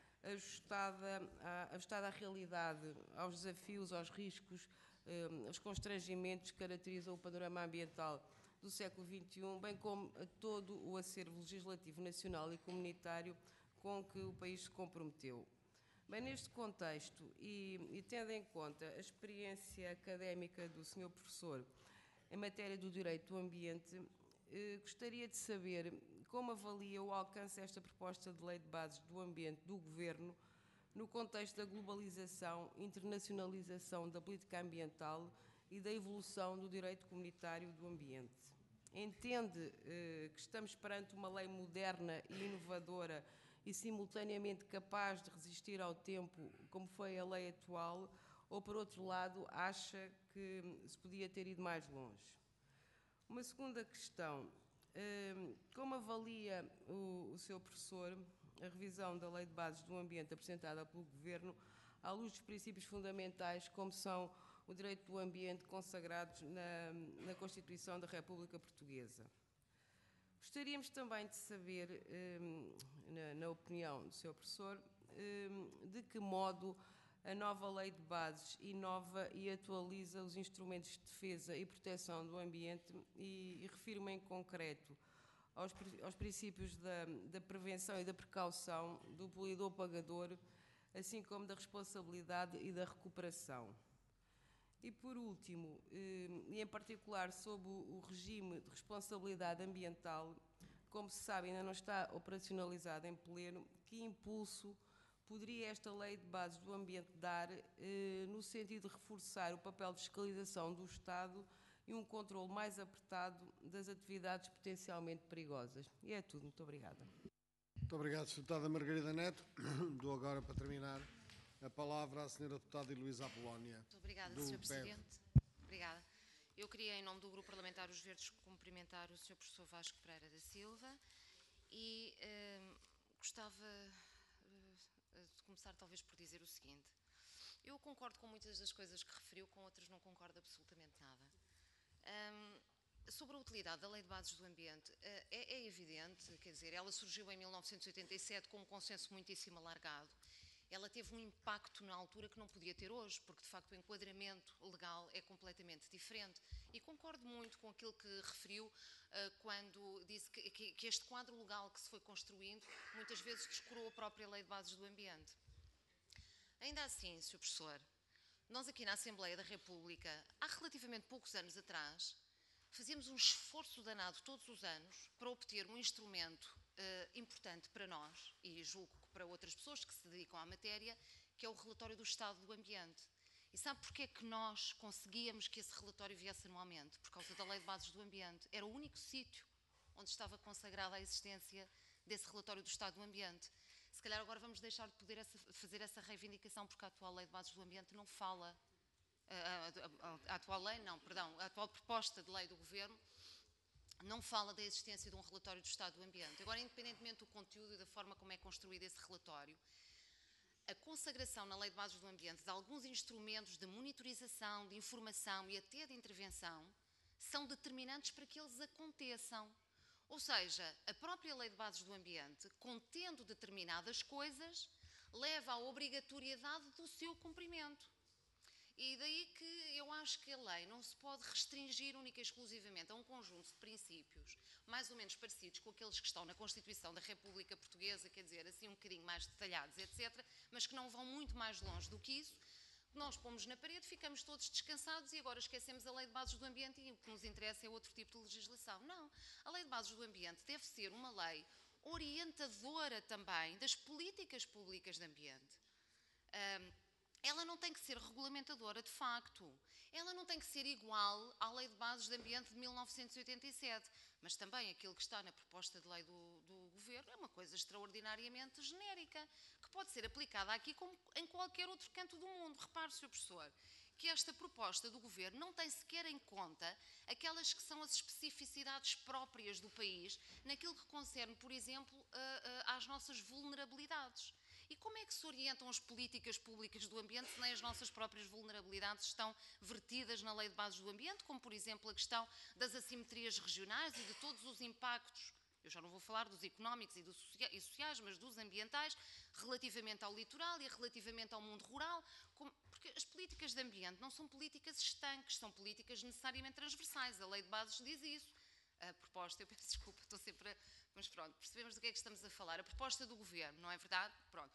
ajustada à, ajustada à realidade, aos desafios, aos riscos, aos constrangimentos que caracterizam o panorama ambiental do século vinte e um, bem como a todo o acervo legislativo nacional e comunitário com que o país se comprometeu. Bem, neste contexto, e, e tendo em conta a experiência académica do senhor Professor em matéria do direito do ambiente, eh, gostaria de saber como avalia o alcance desta proposta de lei de bases do ambiente do Governo no contexto da globalização, internacionalização da política ambiental e da evolução do direito comunitário do ambiente. Entende eh, que estamos perante uma lei moderna e inovadora e simultaneamente capaz de resistir ao tempo, como foi a lei atual, ou, por outro lado, acha que se podia ter ido mais longe? Uma segunda questão, como avalia o, o seu professor a revisão da Lei de Bases do Ambiente apresentada pelo Governo à luz dos princípios fundamentais, como são o direito do ambiente consagrados na, na Constituição da República Portuguesa? Gostaríamos também de saber, na, na opinião do senhor Professor, de que modo a nova Lei de Bases inova e atualiza os instrumentos de defesa e proteção do ambiente e, e refiro-me em concreto aos, aos princípios da, da prevenção e da precaução, do poluidor-pagador, assim como da responsabilidade e da recuperação. E, por último, e em particular sobre o regime de responsabilidade ambiental, como se sabe, ainda não está operacionalizado em pleno, que impulso poderia esta Lei de Bases do Ambiente dar no sentido de reforçar o papel de fiscalização do Estado e um controle mais apertado das atividades potencialmente perigosas? E é tudo. Muito obrigada. Muito obrigado, senhora Deputada Margarida Neto. Dou agora, para terminar, a palavra à senhora Deputada Heloísa Apolónia. Muito obrigada, senhor Presidente. Obrigada. Eu queria, em nome do Grupo Parlamentar Os Verdes, cumprimentar o senhor Professor Vasco Pereira da Silva e eh, gostava eh, de começar talvez por dizer o seguinte. Eu concordo com muitas das coisas que referiu, com outras não concordo absolutamente nada. Um, sobre a utilidade da Lei de Bases do Ambiente, uh, é, é evidente, quer dizer, ela surgiu em mil novecentos e oitenta e sete com um consenso muitíssimo alargado. Ela teve um impacto na altura que não podia ter hoje, porque de facto o enquadramento legal é completamente diferente. E concordo muito com aquilo que referiu uh, quando disse que, que, que este quadro legal que se foi construindo muitas vezes descurou a própria Lei de Bases do Ambiente. Ainda assim, senhor Professor, nós aqui na Assembleia da República, há relativamente poucos anos atrás, fazíamos um esforço danado todos os anos para obter um instrumento uh, importante para nós, e julgo que para outras pessoas que se dedicam à matéria, que é o relatório do Estado do Ambiente. E sabe porquê é que nós conseguíamos que esse relatório viesse anualmente? Por causa da Lei de Bases do Ambiente. Era o único sítio onde estava consagrada a existência desse relatório do Estado do Ambiente. Se calhar agora vamos deixar de poder essa, fazer essa reivindicação, porque a atual Lei de Bases do Ambiente não fala, a, a, a, a atual lei, não, perdão, a atual proposta de lei do Governo não fala da existência de um relatório do Estado do Ambiente. Agora, independentemente do conteúdo e da forma como é construído esse relatório, a consagração na Lei de Bases do Ambiente de alguns instrumentos de monitorização, de informação e até de intervenção são determinantes para que eles aconteçam. Ou seja, a própria Lei de Bases do Ambiente, contendo determinadas coisas, leva à obrigatoriedade do seu cumprimento. E daí que eu acho que a lei não se pode restringir única e exclusivamente a um conjunto de princípios mais ou menos parecidos com aqueles que estão na Constituição da República Portuguesa, quer dizer, assim um bocadinho mais detalhados, etcétera, mas que não vão muito mais longe do que isso. Nós pomos na parede, ficamos todos descansados e agora esquecemos a Lei de Bases do Ambiente e o que nos interessa é outro tipo de legislação. Não, a Lei de Bases do Ambiente deve ser uma lei orientadora também das políticas públicas de ambiente. Um, Ela não tem que ser regulamentadora de facto, ela não tem que ser igual à Lei de Bases de Ambiente de mil novecentos e oitenta e sete, mas também aquilo que está na proposta de lei do, do Governo é uma coisa extraordinariamente genérica, que pode ser aplicada aqui como em qualquer outro canto do mundo. Repare, senhor Professor, que esta proposta do Governo não tem sequer em conta aquelas que são as especificidades próprias do país, naquilo que concerne, por exemplo, a, a, às nossas vulnerabilidades. E como é que se orientam as políticas públicas do ambiente se nem as nossas próprias vulnerabilidades estão vertidas na Lei de Bases do Ambiente, como por exemplo a questão das assimetrias regionais e de todos os impactos, eu já não vou falar dos económicos e, dos e sociais, mas dos ambientais, relativamente ao litoral e relativamente ao mundo rural, como, porque as políticas de ambiente não são políticas estanques, são políticas necessariamente transversais, a Lei de Bases diz isso. A proposta, eu peço desculpa, estou sempre a... Mas pronto, percebemos do que é que estamos a falar. A proposta do Governo, não é verdade? Pronto.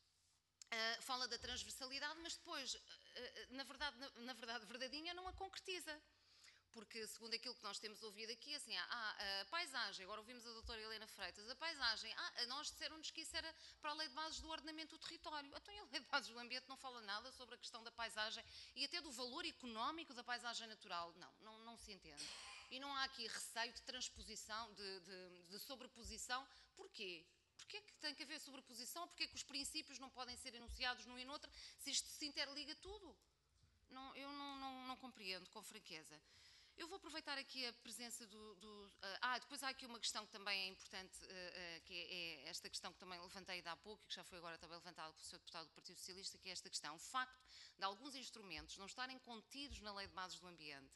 Uh, fala da transversalidade, mas depois, uh, uh, na verdade, na, na verdade, verdadeinha, não a concretiza. Porque, segundo aquilo que nós temos ouvido aqui, assim, ah, a paisagem, agora ouvimos a doutora Helena Freitas, a paisagem, ah, nós disseram-nos que isso era para a Lei de Bases do Ordenamento do Território. Então, a Lei de Bases do Ambiente não fala nada sobre a questão da paisagem e até do valor económico da paisagem natural. Não, não, não se entende. E não há aqui receio de transposição, de, de, de sobreposição. Porquê? Porquê é que tem que haver sobreposição? Porquê é que os princípios não podem ser enunciados num e no outro se isto se interliga tudo? Não, eu não, não, não compreendo, com franqueza. Eu vou aproveitar aqui a presença do... do uh, ah, depois há aqui uma questão que também é importante, uh, uh, que é, é esta questão que também levantei há pouco e que já foi agora também levantada pelo senhor deputado do Partido Socialista, que é esta questão. O facto de alguns instrumentos não estarem contidos na Lei de Bases do Ambiente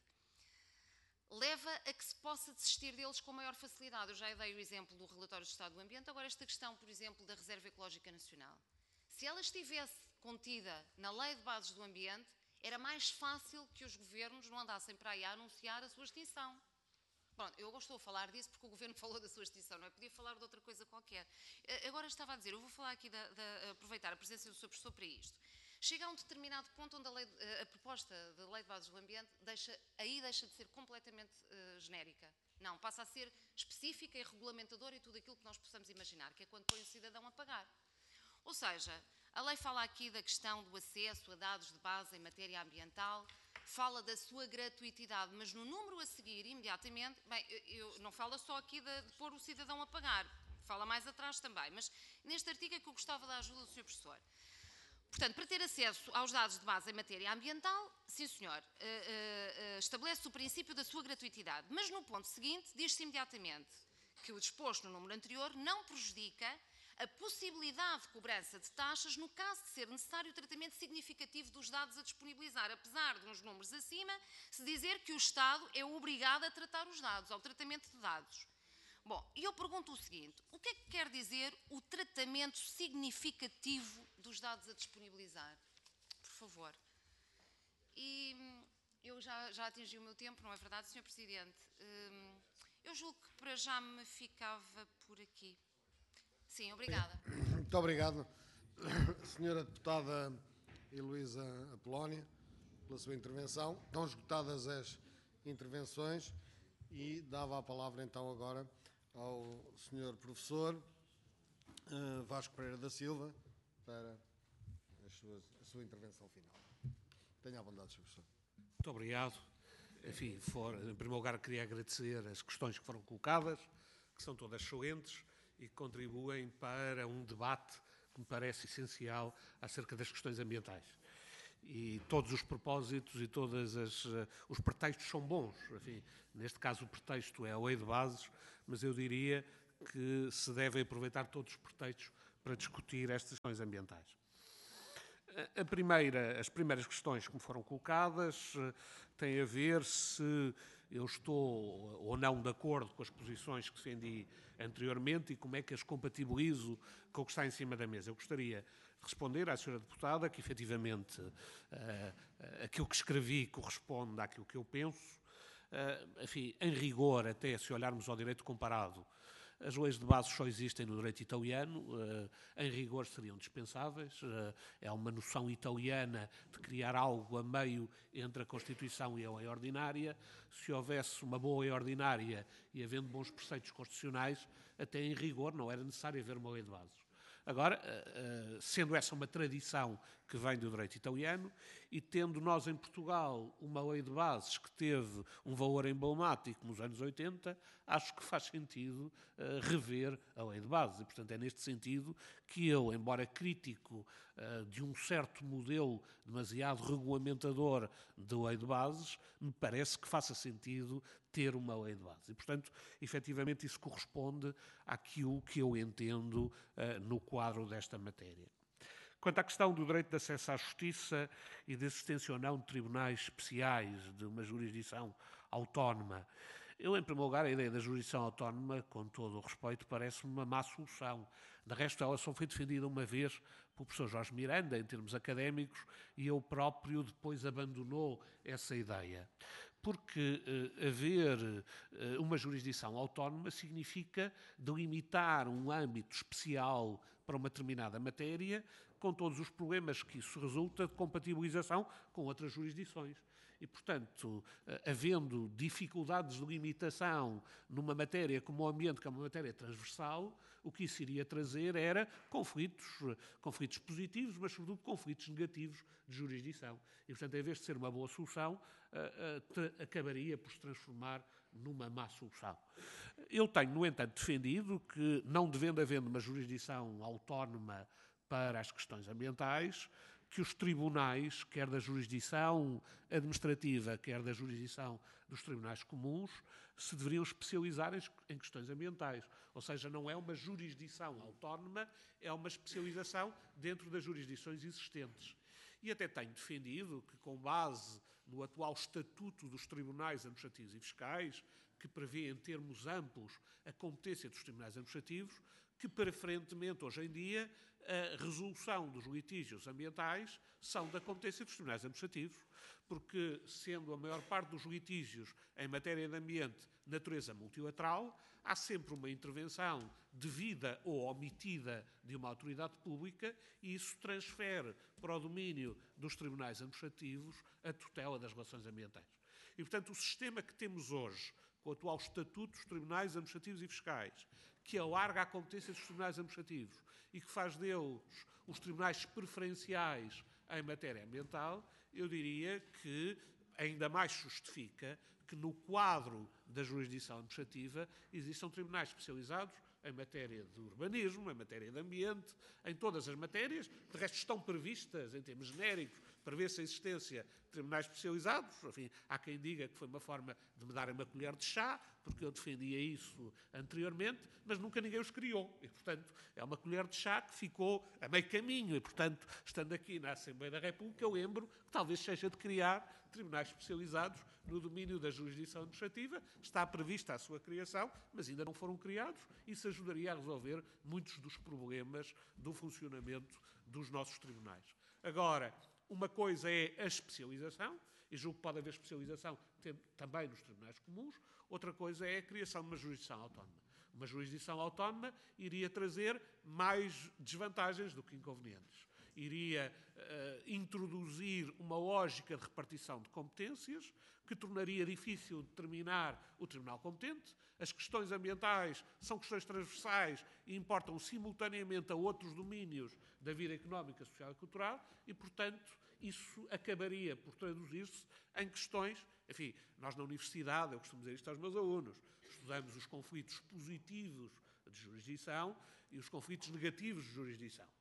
leva a que se possa desistir deles com maior facilidade. Eu já dei o exemplo do relatório do Estado do Ambiente, agora esta questão, por exemplo, da Reserva Ecológica Nacional. Se ela estivesse contida na Lei de Bases do Ambiente, era mais fácil que os governos não andassem para aí a anunciar a sua extinção. Pronto, eu agora estou a falar disso porque o governo falou da sua extinção, não é? Podia falar de outra coisa qualquer. Agora estava a dizer, eu vou falar aqui, da, da, aproveitar a presença do senhor professor para isto. Chega a um determinado ponto onde a, lei, a proposta da Lei de Bases do Ambiente deixa, aí deixa de ser completamente uh, genérica. Não, passa a ser específica e regulamentadora e tudo aquilo que nós possamos imaginar, que é quando põe o cidadão a pagar. Ou seja, a lei fala aqui da questão do acesso a dados de base em matéria ambiental, fala da sua gratuitidade, mas no número a seguir, imediatamente, bem, eu, não fala só aqui de, de pôr o cidadão a pagar, fala mais atrás também, mas neste artigo é que eu gostava da ajuda do senhor professor. Portanto, para ter acesso aos dados de base em matéria ambiental, sim senhor, uh, uh, uh, estabelece o princípio da sua gratuitidade, mas no ponto seguinte diz-se imediatamente que o disposto no número anterior não prejudica a possibilidade de cobrança de taxas no caso de ser necessário o tratamento significativo dos dados a disponibilizar, apesar de uns números acima, se dizer que o Estado é obrigado a tratar os dados, ao tratamento de dados. Bom, e eu pergunto o seguinte, o que é que quer dizer o tratamento significativo dos dados a disponibilizar? Por favor. E eu já, já atingi o meu tempo, não é verdade, senhor Presidente? Eu julgo que para já me ficava por aqui. Sim, obrigada. Muito obrigado, senhora deputada Heloísa Apolónia, pela sua intervenção. Estão esgotadas as intervenções e dava a palavra então agora ao senhor professor uh, Vasco Pereira da Silva para as suas, a sua intervenção final. Tenha a bondade, senhor professor. Muito obrigado. Enfim, for, em primeiro lugar queria agradecer as questões que foram colocadas, que são todas excelentes e que contribuem para um debate que me parece essencial acerca das questões ambientais. E todos os propósitos e todos os pretextos são bons. Enfim, neste caso o pretexto é a lei de bases, mas eu diria que se devem aproveitar todos os pretextos para discutir estas questões ambientais. A primeira, as primeiras questões que me foram colocadas têm a ver se eu estou ou não de acordo com as posições que defendi anteriormente e como é que as compatibilizo com o que está em cima da mesa. Eu gostaria de responder à senhora deputada que, efetivamente, uh, uh, aquilo que escrevi corresponde àquilo que eu penso. Uh, enfim, em rigor, até se olharmos ao direito comparado, as leis de base só existem no direito italiano, uh, em rigor seriam dispensáveis, uh, é uma noção italiana de criar algo a meio entre a Constituição e a lei ordinária. Se houvesse uma boa lei ordinária e havendo bons preceitos constitucionais, até em rigor não era necessário haver uma lei de bases. Agora, uh, uh, sendo essa uma tradição que vem do direito italiano e tendo nós em Portugal uma lei de bases que teve um valor emblemático nos anos oitenta, acho que faz sentido uh, rever a lei de bases. E, portanto, é neste sentido que eu, embora crítico uh, de um certo modelo demasiado regulamentador de lei de bases, me parece que faça sentido ter uma lei de bases. E, portanto, efetivamente isso corresponde àquilo que eu entendo uh, no quadro desta matéria. Quanto à questão do direito de acesso à justiça e de existência ou não de tribunais especiais, de uma jurisdição autónoma, eu, em primeiro lugar, a ideia da jurisdição autónoma, com todo o respeito, parece-me uma má solução. De resto, ela só foi defendida uma vez pelo professor Jorge Miranda, em termos académicos, e ele próprio depois abandonou essa ideia. Porque eh, haver eh, uma jurisdição autónoma significa delimitar um âmbito especial para uma determinada matéria, com todos os problemas que isso resulta de compatibilização com outras jurisdições. E, portanto, havendo dificuldades de limitação numa matéria como o ambiente, que é uma matéria transversal, o que isso iria trazer era conflitos, conflitos positivos, mas, sobretudo, conflitos negativos de jurisdição. E, portanto, em vez de ser uma boa solução, acabaria por se transformar numa má solução. Eu tenho, no entanto, defendido que, não devendo haver uma jurisdição autónoma para as questões ambientais, que os tribunais, quer da jurisdição administrativa, quer da jurisdição dos tribunais comuns, se deveriam especializar em questões ambientais. Ou seja, não é uma jurisdição autónoma, é uma especialização dentro das jurisdições existentes. E até tenho defendido que, com base no atual estatuto dos tribunais administrativos e fiscais, que prevê em termos amplos a competência dos tribunais administrativos, que preferentemente, hoje em dia, a resolução dos litígios ambientais são da competência dos tribunais administrativos, porque, sendo a maior parte dos litígios em matéria de ambiente natureza multilateral, há sempre uma intervenção devida ou omitida de uma autoridade pública e isso transfere para o domínio dos tribunais administrativos a tutela das relações ambientais. E, portanto, o sistema que temos hoje, com o atual estatuto dos tribunais administrativos e fiscais, que alarga a competência dos tribunais administrativos e que faz deles os tribunais preferenciais em matéria ambiental, eu diria que ainda mais justifica que no quadro da jurisdição administrativa existam tribunais especializados em matéria de urbanismo, em matéria de ambiente, em todas as matérias. De resto, estão previstas, em termos genéricos, prevê-se a existência de tribunais especializados. Enfim, há quem diga que foi uma forma de me darem uma colher de chá, porque eu defendia isso anteriormente, mas nunca ninguém os criou. E, portanto, é uma colher de chá que ficou a meio caminho. E, portanto, estando aqui na Assembleia da República, eu lembro que talvez seja de criar tribunais especializados no domínio da jurisdição administrativa. Está prevista a sua criação, mas ainda não foram criados. Isso ajudaria a resolver muitos dos problemas do funcionamento dos nossos tribunais. Agora, uma coisa é a especialização, e julgo que pode haver especialização também nos tribunais comuns. Outra coisa é a criação de uma jurisdição autónoma. Uma jurisdição autónoma iria trazer mais desvantagens do que inconvenientes. Iria uh, introduzir uma lógica de repartição de competências que tornaria difícil determinar o tribunal competente. As questões ambientais são questões transversais e importam simultaneamente a outros domínios da vida económica, social e cultural e, portanto, isso acabaria por traduzir-se em questões. Enfim, nós na universidade, eu costumo dizer isto aos meus alunos, estudamos os conflitos positivos de jurisdição e os conflitos negativos de jurisdição.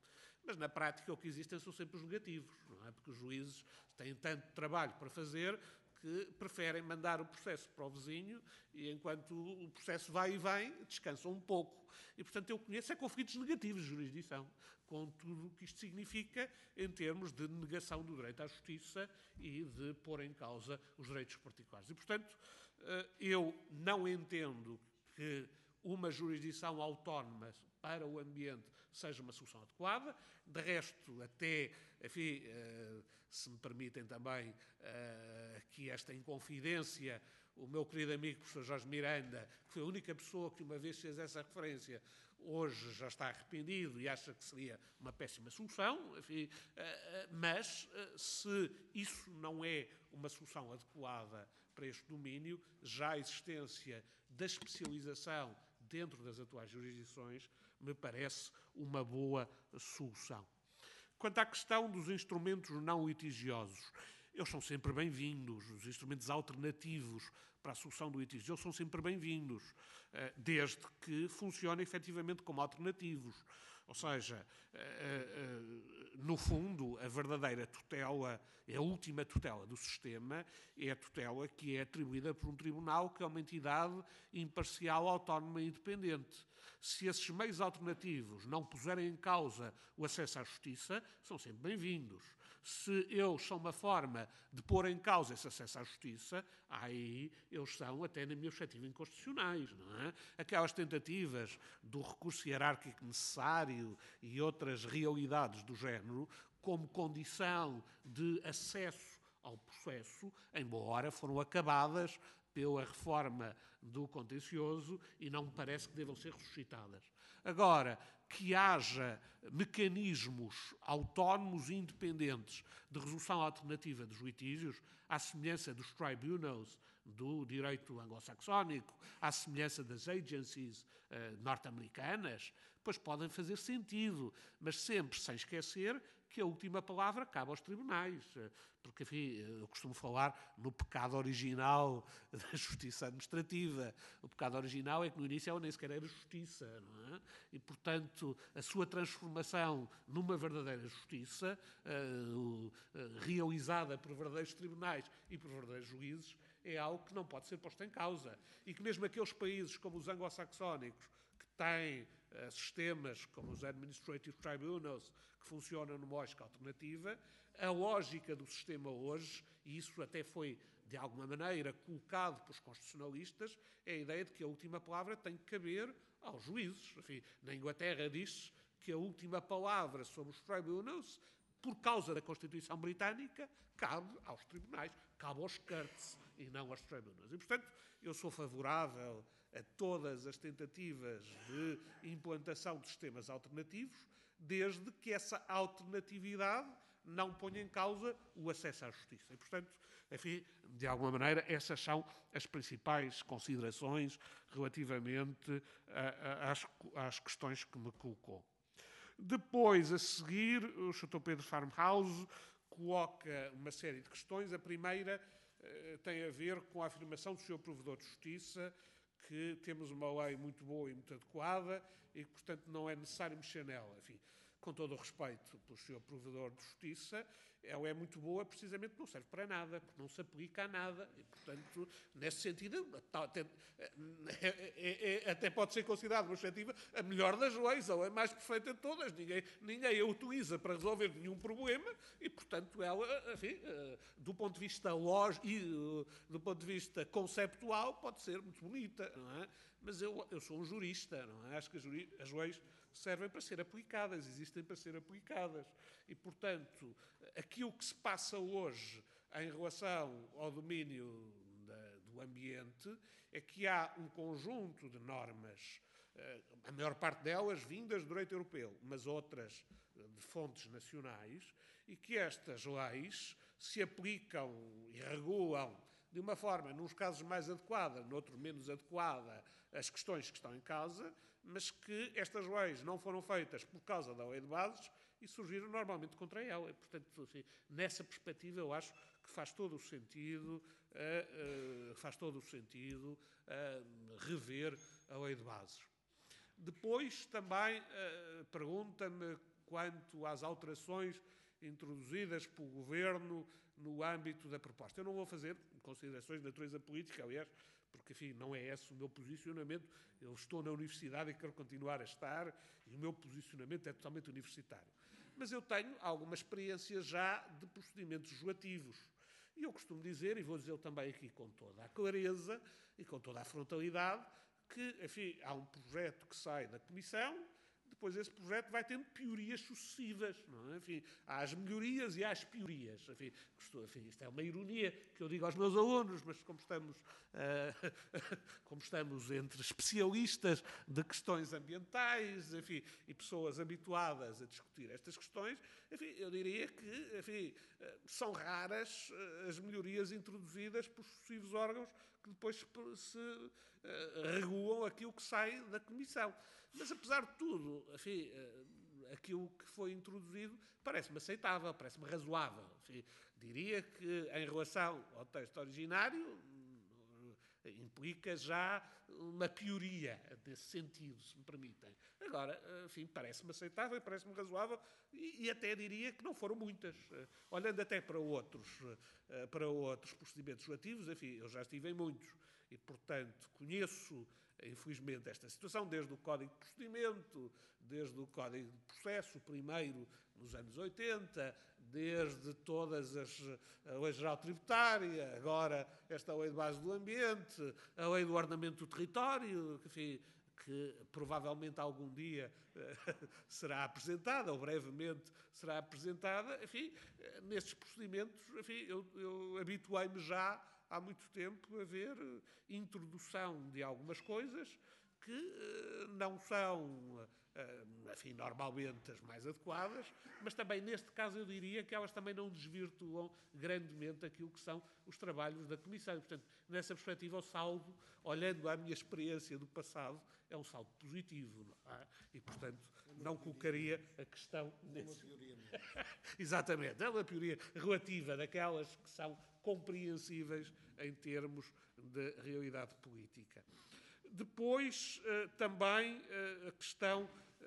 Mas, na prática, o que existem são sempre os negativos, não é? Porque os juízes têm tanto trabalho para fazer que preferem mandar o processo para o vizinho e, enquanto o processo vai e vem, descansam um pouco. E, portanto, eu conheço é conflitos negativos de jurisdição, com tudo o que isto significa em termos de negação do direito à justiça e de pôr em causa os direitos particulares. E, portanto, eu não entendo que uma jurisdição autónoma para o ambiente seja uma solução adequada. De resto, até, enfim, se me permitem também aqui esta inconfidência, o meu querido amigo professor Jorge Miranda, que foi a única pessoa que uma vez fez essa referência, hoje já está arrependido e acha que seria uma péssima solução, enfim, mas se isso não é uma solução adequada para este domínio, já a existência da especialização dentro das atuais jurisdições me parece uma boa solução. Quanto à questão dos instrumentos não litigiosos, eles são sempre bem-vindos, os instrumentos alternativos para a solução do litígio, eles são sempre bem-vindos, desde que funcionem efetivamente como alternativos. Ou seja, no fundo, a verdadeira tutela, a última tutela do sistema, é a tutela que é atribuída por um tribunal, que é uma entidade imparcial, autónoma e independente. Se esses meios alternativos não puserem em causa o acesso à justiça, são sempre bem-vindos. Se eles são uma forma de pôr em causa esse acesso à justiça, aí eles são, até na minha perspectiva, inconstitucionais, não é? Aquelas tentativas do recurso hierárquico necessário e outras realidades do género, como condição de acesso ao processo, embora foram acabadas pela reforma do contencioso e não me parece que devam ser ressuscitadas. Agora, que haja mecanismos autónomos e independentes de resolução alternativa dos litígios, à semelhança dos tribunals do direito anglo-saxónico, à semelhança das agencies uh, norte-americanas, pois podem fazer sentido, mas sempre sem esquecer que a última palavra cabe aos tribunais, porque, enfim, eu costumo falar no pecado original da justiça administrativa. O pecado original é que no início ela nem sequer era justiça, não é? E, portanto, a sua transformação numa verdadeira justiça, uh, uh, realizada por verdadeiros tribunais e por verdadeiros juízes, é algo que não pode ser posto em causa. E que mesmo aqueles países como os anglo-saxónicos, que têm uh, sistemas como os Administrative Tribunals, que funcionam numa lógica alternativa, a lógica do sistema hoje, e isso até foi, de alguma maneira, colocado pelos constitucionalistas, é a ideia de que a última palavra tem que caber aos juízes. Enfim, na Inglaterra diz que a última palavra sobre os tribunals, por causa da Constituição Britânica, cabe aos tribunais, cabe aos courts e não aos tribunals. E, portanto, eu sou favorável a todas as tentativas de implantação de sistemas alternativos, desde que essa alternatividade não ponha em causa o acesso à justiça. E, portanto, enfim, de alguma maneira, essas são as principais considerações relativamente a, a, às, às questões que me colocou. Depois, a seguir, o doutor Pedro Farmhouse coloca uma série de questões. A primeira eh, tem a ver com a afirmação do senhor Provedor de Justiça que temos uma lei muito boa e muito adequada e que, portanto, não é necessário mexer nela. Enfim, com todo o respeito pelo senhor Provedor de Justiça, ela é muito boa, precisamente não serve para nada, porque não se aplica a nada. E, portanto, nesse sentido, até, é, é, até pode ser considerada uma perspectiva a melhor das leis, ou a mais perfeita de todas. Ninguém, ninguém a utiliza para resolver nenhum problema e, portanto, ela, enfim, do ponto de vista lógico e do ponto de vista conceptual, pode ser muito bonita, não é? Mas eu, eu sou um jurista, não é? Acho que as, as leis servem para ser aplicadas, existem para ser aplicadas. E, portanto, aquilo que se passa hoje em relação ao domínio da, do ambiente é que há um conjunto de normas, a maior parte delas vindas do direito europeu, mas outras de fontes nacionais, e que estas leis se aplicam e regulam de uma forma, nos casos mais adequada, noutros menos adequada, as questões que estão em causa, mas que estas leis não foram feitas por causa da lei de bases e surgiram normalmente contra ela. E, portanto, assim, nessa perspectiva, eu acho que faz todo o sentido, uh, uh, faz todo o sentido uh, rever a lei de bases. Depois, também, uh, pergunta-me quanto às alterações introduzidas pelo Governo no âmbito da proposta. Eu não vou fazer considerações de natureza política, aliás, porque, enfim, não é esse o meu posicionamento. Eu estou na universidade e quero continuar a estar, e o meu posicionamento é totalmente universitário. Mas eu tenho alguma experiência já de procedimentos legislativos. E eu costumo dizer, e vou dizer também aqui com toda a clareza e com toda a frontalidade, que, enfim, há um projeto que sai da Comissão, depois esse projeto vai tendo piorias sucessivas, não é? Enfim, há as melhorias e há as piorias. Enfim, estou, enfim, isto é uma ironia que eu digo aos meus alunos, mas como estamos, uh, como estamos entre especialistas de questões ambientais, enfim, e pessoas habituadas a discutir estas questões, enfim, eu diria que, enfim, são raras as melhorias introduzidas por sucessivos órgãos que depois se uh, regulam aquilo que sai da Comissão. Mas, apesar de tudo, enfim, uh, aquilo que foi introduzido parece-me aceitável, parece-me razoável. Enfim, diria que, em relação ao texto originário, uh, implica já uma pioria nesse sentido, se me permitem. Agora, enfim, parece-me aceitável, parece-me razoável e, e até diria que não foram muitas. Uh, olhando até para outros, uh, para outros procedimentos legislativos, enfim, eu já estive em muitos e, portanto, conheço, infelizmente, esta situação, desde o Código de Procedimento, desde o Código de Processo, o primeiro nos anos oitenta, desde todas as a Lei Geral Tributária, agora esta Lei de Base do Ambiente, a Lei do Ordenamento do Território, que, enfim, que provavelmente algum dia será apresentada, ou brevemente será apresentada. Enfim, nestes procedimentos, enfim, eu, eu habituei-me já há muito tempo a ver introdução de algumas coisas que uh, não são, uh, enfim, normalmente as mais adequadas, mas também neste caso eu diria que elas também não desvirtuam grandemente aquilo que são os trabalhos da Comissão. E, portanto, nessa perspectiva, o saldo, olhando à minha experiência do passado, é um saldo positivo. Não é? E, portanto, não colocaria a questão nesse... Exatamente, é uma pioria relativa daquelas que são compreensíveis em termos de realidade política. Depois, uh, também uh, a questão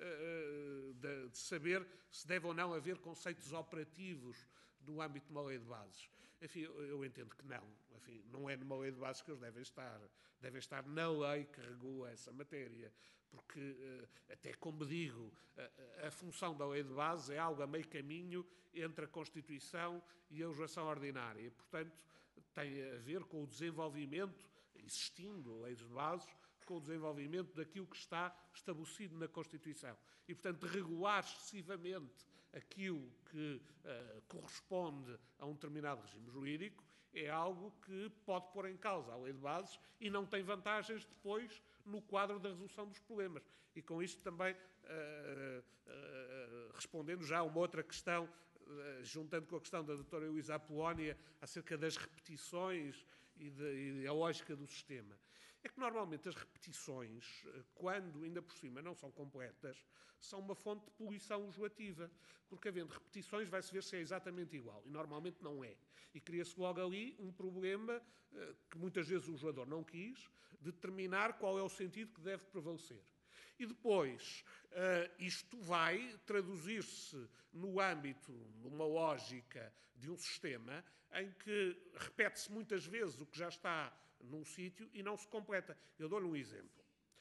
uh, de, de saber se deve ou não haver conceitos operativos no âmbito de uma lei de bases. Enfim, eu, eu entendo que não. Enfim, não é numa lei de bases que eles devem estar. Devem estar na lei que regula essa matéria. Porque, uh, até como digo, a, a função da lei de bases é algo a meio caminho entre a Constituição e a legislação ordinária. E, portanto, tem a ver com o desenvolvimento, existindo leis de bases, com o desenvolvimento daquilo que está estabelecido na Constituição. E, portanto, regular excessivamente aquilo que uh, corresponde a um determinado regime jurídico é algo que pode pôr em causa a lei de bases e não tem vantagens depois no quadro da resolução dos problemas. E com isto também, uh, uh, respondendo já a uma outra questão, uh, juntando com a questão da doutora Luísa Apolónia, acerca das repetições e, de, e a lógica do sistema. É que normalmente as repetições, quando ainda por cima não são completas, são uma fonte de poluição legislativa, porque havendo repetições vai-se ver se é exatamente igual, e normalmente não é. E cria-se logo ali um problema que muitas vezes o legislador não quis, determinar qual é o sentido que deve prevalecer. E depois, isto vai traduzir-se no âmbito de uma lógica de um sistema em que repete-se muitas vezes o que já está num sítio e não se completa. Eu dou-lhe um exemplo.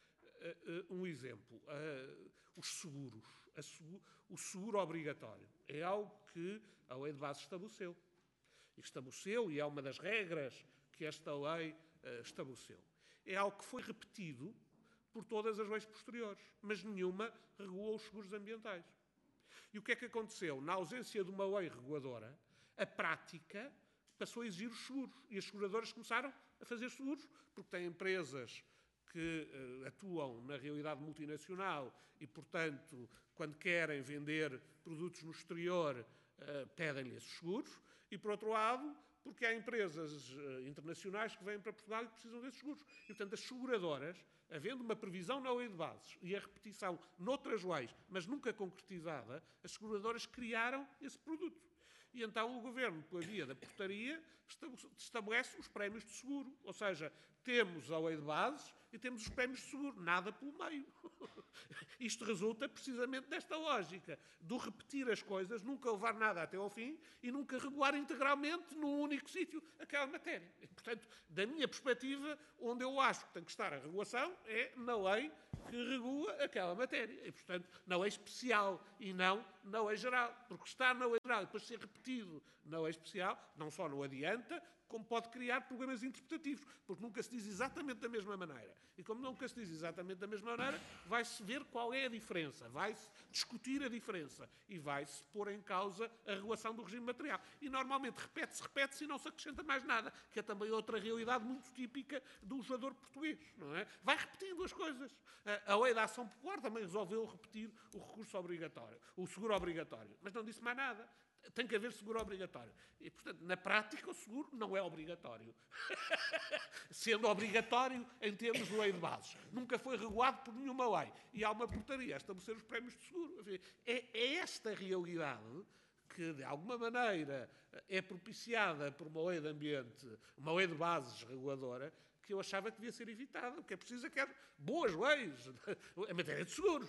Uh, uh, um exemplo. Uh, os seguros. Seguro, o seguro obrigatório. É algo que a lei de base estabeleceu. E estabeleceu, e é uma das regras que esta lei uh, estabeleceu. É algo que foi repetido por todas as leis posteriores, mas nenhuma regulou os seguros ambientais. E o que é que aconteceu? Na ausência de uma lei reguladora, a prática passou a exigir os seguros. E as seguradoras começaram a fazer seguros, porque têm empresas que uh, atuam na realidade multinacional e, portanto, quando querem vender produtos no exterior, uh, pedem-lhe esses seguros. E, por outro lado, porque há empresas uh, internacionais que vêm para Portugal e precisam desses seguros. E, portanto, as seguradoras, havendo uma previsão na lei de bases e a repetição noutras leis, mas nunca concretizada, as seguradoras criaram esse produto. e então o Governo, pela via da portaria, estabelece os prémios de seguro. Ou seja, temos a lei de bases e temos os prémios de seguro, nada pelo meio. Isto resulta precisamente desta lógica, do repetir as coisas, nunca levar nada até ao fim e nunca regular integralmente num único sítio aquela matéria. E, portanto, da minha perspectiva, onde eu acho que tem que estar a regulação é na lei que regula aquela matéria. E, portanto, na lei especial e não na lei geral. Porque estar na lei geral e depois ser repetido na lei especial, não só não adianta, como pode criar problemas interpretativos, porque nunca se diz exatamente da mesma maneira. E como nunca se diz exatamente da mesma maneira, vai-se ver qual é a diferença, vai-se discutir a diferença e vai-se pôr em causa a regulação do regime material. E normalmente repete-se, repete-se e não se acrescenta mais nada, que é também outra realidade muito típica do jogador português, não é? Vai repetindo as coisas. A lei da ação popular também resolveu repetir o recurso obrigatório, o seguro obrigatório, mas não disse mais nada. Tem que haver seguro obrigatório. E, portanto, na prática, o seguro não é obrigatório. Sendo obrigatório em termos de lei de bases. Nunca foi regulado por nenhuma lei. E há uma portaria a estabelecer os prémios de seguro. É, é esta realidade que, de alguma maneira, é propiciada por uma lei de ambiente, uma lei de bases reguladora, que eu achava que devia ser evitada. O que é preciso é que haja boas leis em matéria de seguros,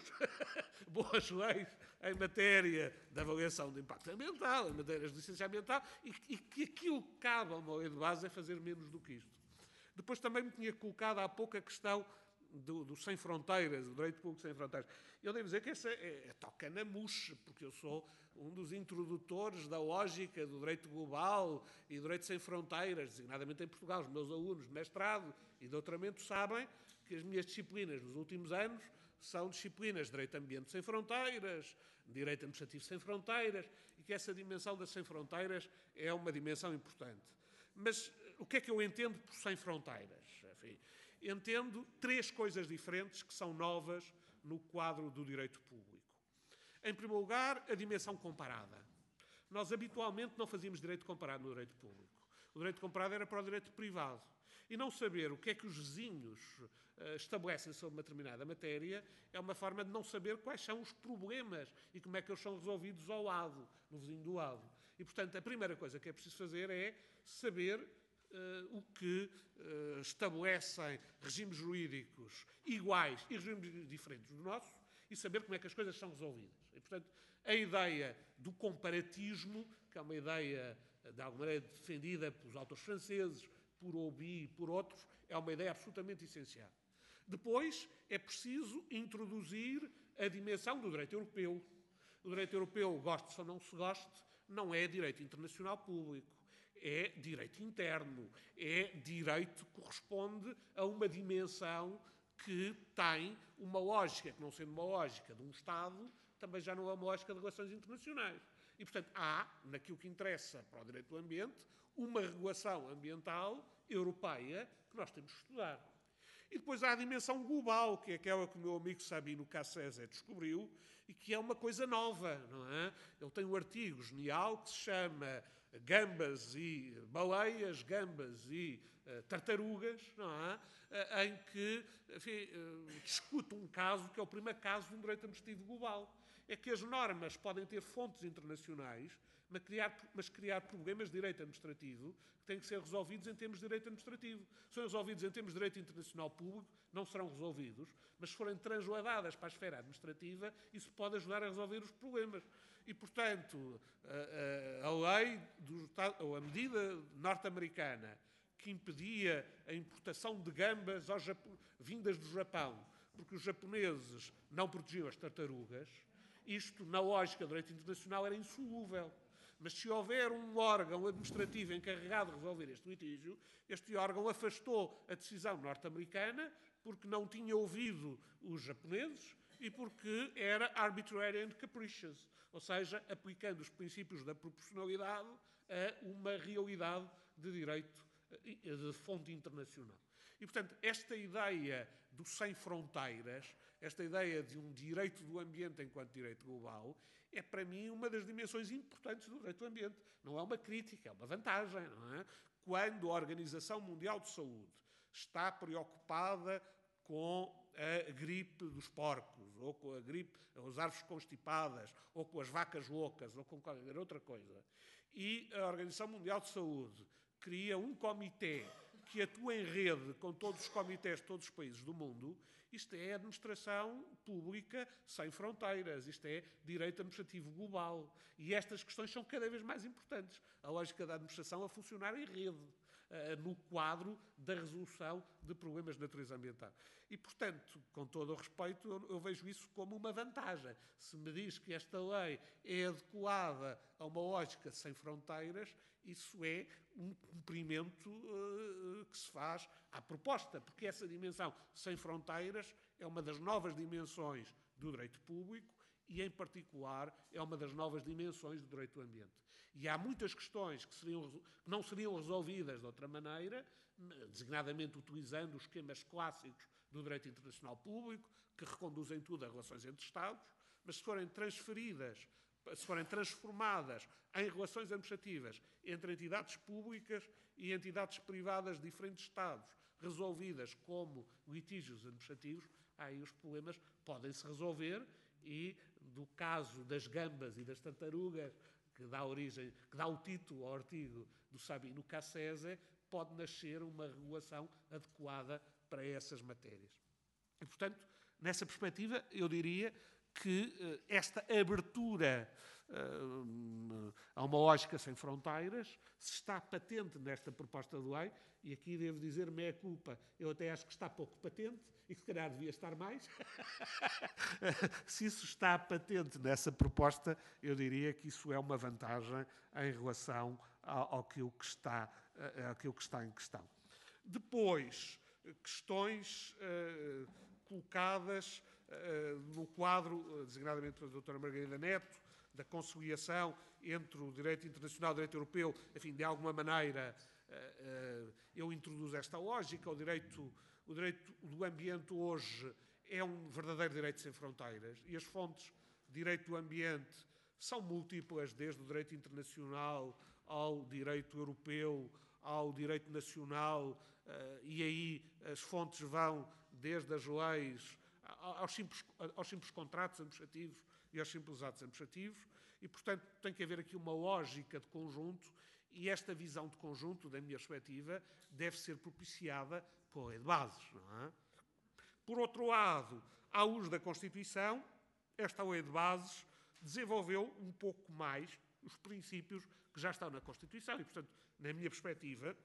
boas leis em matéria de avaliação de impacto ambiental, em matéria de licença ambiental, e, e que aquilo que cabe a uma lei de base é fazer menos do que isto. Depois também me tinha colocado há pouco a questão do, do sem fronteiras, do direito público sem fronteiras. Eu devo dizer que essa é, é, toca na mousse, porque eu sou um dos introdutores da lógica do direito global e do direito sem fronteiras, designadamente em Portugal. Os meus alunos de mestrado e doutoramento sabem que as minhas disciplinas nos últimos anos são disciplinas de direito ambiente sem fronteiras, direito administrativo sem fronteiras, e que essa dimensão das sem fronteiras é uma dimensão importante. Mas o que é que eu entendo por sem fronteiras? Enfim, entendo três coisas diferentes que são novas no quadro do direito público. Em primeiro lugar, a dimensão comparada. Nós habitualmente não fazíamos direito comparado no direito público. O direito comparado era para o direito privado. E não saber o que é que os vizinhos uh, estabelecem sobre uma determinada matéria é uma forma de não saber quais são os problemas e como é que eles são resolvidos ao lado, no vizinho do lado. E, portanto, a primeira coisa que é preciso fazer é saber uh, o que uh, estabelecem regimes jurídicos iguais e regimes diferentes do nosso e saber como é que as coisas são resolvidas. E, portanto, a ideia do comparatismo, que é uma ideia, de alguma maneira, defendida pelos autores franceses, por Obi e por outros, é uma ideia absolutamente essencial. Depois, é preciso introduzir a dimensão do direito europeu. O direito europeu, goste-se ou não se goste, não é direito internacional público, é direito interno, é direito que corresponde a uma dimensão que tem uma lógica, que não sendo uma lógica de um Estado, também já não é uma lógica de relações internacionais. E, portanto, há, naquilo que interessa para o direito do ambiente, uma regulação ambiental europeia que nós temos que estudar. E depois há a dimensão global, que é aquela que o meu amigo Sabino Cassese descobriu e que é uma coisa nova, não é? Ele tem um artigo genial que se chama Gambas e Baleias, Gambas e uh, Tartarugas, não é? Uh, em que, enfim, uh, discute um caso que é o primeiro caso de um direito administrativo global. É que as normas podem ter fontes internacionais, mas criar, mas criar problemas de direito administrativo que têm que ser resolvidos em termos de direito administrativo. Se forem resolvidos em termos de direito internacional público, não serão resolvidos, mas se forem transladadas para a esfera administrativa, isso pode ajudar a resolver os problemas. E, portanto, a, a, a lei, do, ou a medida norte-americana que impedia a importação de gambas ao Japão, vindas do Japão, porque os japoneses não protegiam as tartarugas, isto, na lógica do direito internacional, era insolúvel. Mas se houver um órgão administrativo encarregado de resolver este litígio, este órgão afastou a decisão norte-americana porque não tinha ouvido os japoneses e porque era arbitrary and capricious, ou seja, aplicando os princípios da proporcionalidade a uma realidade de direito de fonte internacional. E, portanto, esta ideia do sem fronteiras, esta ideia de um direito do ambiente enquanto direito global, é para mim uma das dimensões importantes do direito do ambiente. Não é uma crítica, é uma vantagem, não é? Quando a Organização Mundial de Saúde está preocupada com a gripe dos porcos, ou com a gripe, as aves constipadas, ou com as vacas loucas, ou com qualquer outra coisa. E a Organização Mundial de Saúde cria um comitê que atua em rede com todos os comitês de todos os países do mundo. Isto é administração pública sem fronteiras, isto é direito administrativo global. E estas questões são cada vez mais importantes. A lógica da administração a funcionar em rede, no quadro da resolução de problemas de natureza ambiental. E, portanto, com todo o respeito, eu, eu vejo isso como uma vantagem. Se me diz que esta lei é adequada a uma lógica sem fronteiras, isso é um cumprimento uh, que se faz à proposta, porque essa dimensão sem fronteiras é uma das novas dimensões do direito público e, em particular, é uma das novas dimensões do direito do ambiente. E há muitas questões que, seriam, que não seriam resolvidas de outra maneira, designadamente utilizando os esquemas clássicos do direito internacional público, que reconduzem tudo a relações entre Estados, mas se forem transferidas, se forem transformadas em relações administrativas entre entidades públicas e entidades privadas de diferentes Estados, resolvidas como litígios administrativos, aí os problemas podem-se resolver e, do caso das gambas e das tartarugas, que dá origem, que dá o título ao artigo do Sabino Cassese, pode nascer uma regulação adequada para essas matérias. E, portanto, nessa perspectiva, eu diria que uh, esta abertura uh, a uma lógica sem fronteiras se está patente nesta proposta de lei, e aqui devo dizer, meia culpa, eu até acho que está pouco patente, e que se calhar devia estar mais. Se isso está patente nessa proposta, eu diria que isso é uma vantagem em relação ao, ao que está, àquilo que está em questão. Depois, questões uh, colocadas uh, no quadro, uh, designadamente pela doutora Margarida Neto, da conciliação entre o direito internacional e o direito europeu. Enfim, de alguma maneira, uh, uh, eu introduzo esta lógica. O direito, o direito do ambiente hoje é um verdadeiro direito sem fronteiras, e as fontes de direito do ambiente são múltiplas, desde o direito internacional ao direito europeu, ao direito nacional, e aí as fontes vão desde as leis aos simples, aos simples contratos administrativos e aos simples atos administrativos, e, portanto, tem que haver aqui uma lógica de conjunto, e esta visão de conjunto, da minha perspectiva, deve ser propiciada pela lei de bases, não é? Por outro lado, à luz da Constituição, esta lei de bases desenvolveu um pouco mais os princípios que já estão na Constituição e, portanto, na minha perspectiva,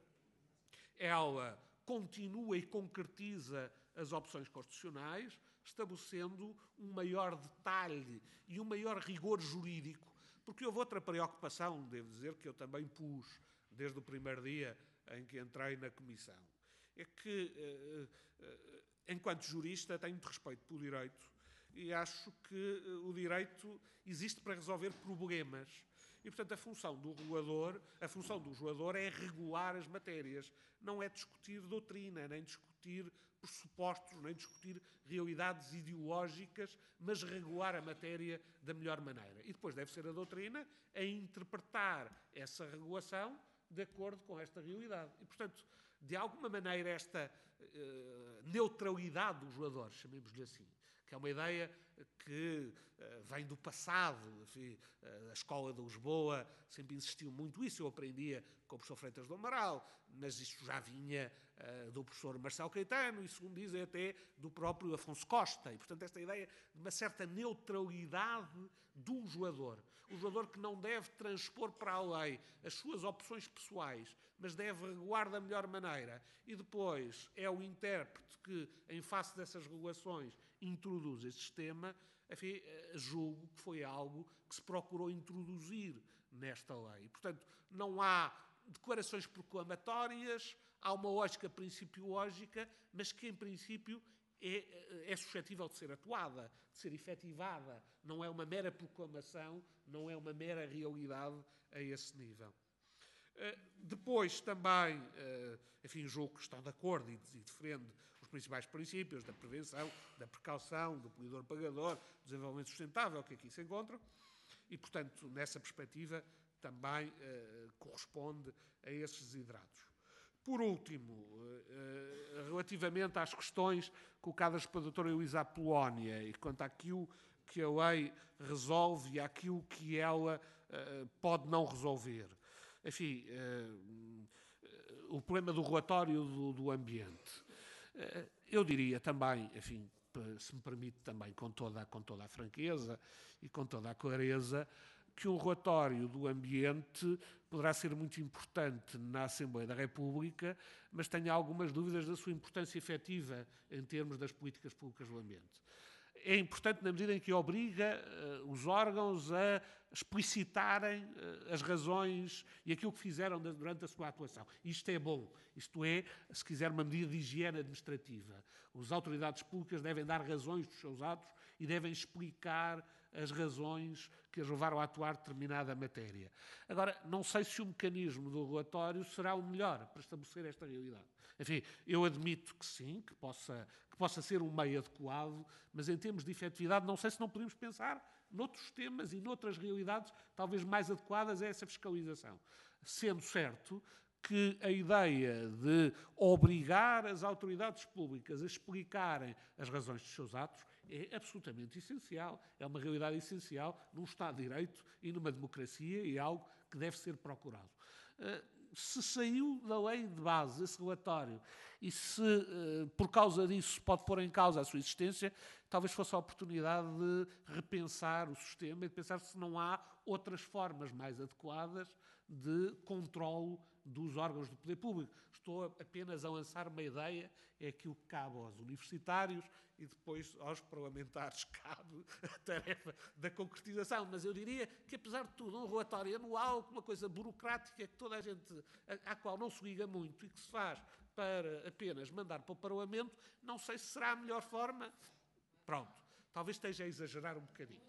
ela continua e concretiza as opções constitucionais, estabelecendo um maior detalhe e um maior rigor jurídico, porque houve outra preocupação, devo dizer, que eu também pus desde o primeiro dia em que entrei na Comissão, é que, enquanto jurista, tenho muito respeito pelo direito e acho que o direito existe para resolver problemas. E, portanto, a função do regulador, a função do regulador é regular as matérias, não é discutir doutrina, nem discutir pressupostos, nem discutir realidades ideológicas, mas regular a matéria da melhor maneira. E depois deve ser a doutrina a interpretar essa regulação de acordo com esta realidade. E, portanto, de alguma maneira, esta uh, neutralidade dos reguladores, chamemos-lhe assim, que é uma ideia que uh, vem do passado. Enfim, uh, a Escola de Lisboa sempre insistiu muito isso. Eu aprendia com o professor Freitas do Amaral, mas isto já vinha uh, do professor Marcelo Caetano e, segundo dizem, até do próprio Afonso Costa. E, portanto, esta ideia de uma certa neutralidade do jogador. O jogador que não deve transpor para a lei as suas opções pessoais, mas deve regular da melhor maneira. E depois é o intérprete que, em face dessas regulações, introduz esse sistema. Enfim, julgo que foi algo que se procurou introduzir nesta lei. Portanto, não há declarações proclamatórias, há uma lógica principiológica, mas que, em princípio, é, é suscetível de ser atuada, de ser efetivada. Não é uma mera proclamação, não é uma mera realidade a esse nível. Depois também, enfim, julgo que estão de acordo e defende os principais princípios da prevenção, da precaução, do poluidor-pagador, do desenvolvimento sustentável que aqui se encontram e, portanto, nessa perspectiva também corresponde a esses desiderados. Por último, relativamente às questões colocadas pela doutora Luísa Apolónia e quanto àquilo que a lei resolve e àquilo que ela pode não resolver. Enfim, o problema do relatório do, do ambiente. Eu diria também, enfim, se me permite também com toda, com toda a franqueza e com toda a clareza, que um relatório do ambiente poderá ser muito importante na Assembleia da República, mas tenho algumas dúvidas da sua importância efetiva em termos das políticas públicas do ambiente. É importante na medida em que obriga uh, os órgãos a explicitarem uh, as razões e aquilo que fizeram de, durante a sua atuação. Isto é bom. Isto é, se quiser, uma medida de higiene administrativa. As autoridades públicas devem dar razões dos seus atos e devem explicar as razões que as levaram a atuar determinada matéria. Agora, não sei se o mecanismo do relatório será o melhor para estabelecer esta realidade. Enfim, eu admito que sim, que possa, que possa ser um meio adequado, mas em termos de efetividade, não sei se não podemos pensar noutros temas e noutras realidades talvez mais adequadas a essa fiscalização. Sendo certo que a ideia de obrigar as autoridades públicas a explicarem as razões dos seus atos é absolutamente essencial, é uma realidade essencial num Estado de Direito e numa democracia e é algo que deve ser procurado. Se saiu da lei de base esse relatório e se, por causa disso, pode pôr em causa a sua existência, talvez fosse a oportunidade de repensar o sistema e de pensar se não há outras formas mais adequadas de controlo dos órgãos do poder público. Estou apenas a lançar uma ideia, é aquilo que cabe aos universitários e depois aos parlamentares cabe a tarefa da concretização. Mas eu diria que, apesar de tudo, um relatório anual, uma coisa burocrática que toda a gente, à qual não se liga muito e que se faz para apenas mandar para o Parlamento, não sei se será a melhor forma. Pronto, talvez esteja a exagerar um bocadinho.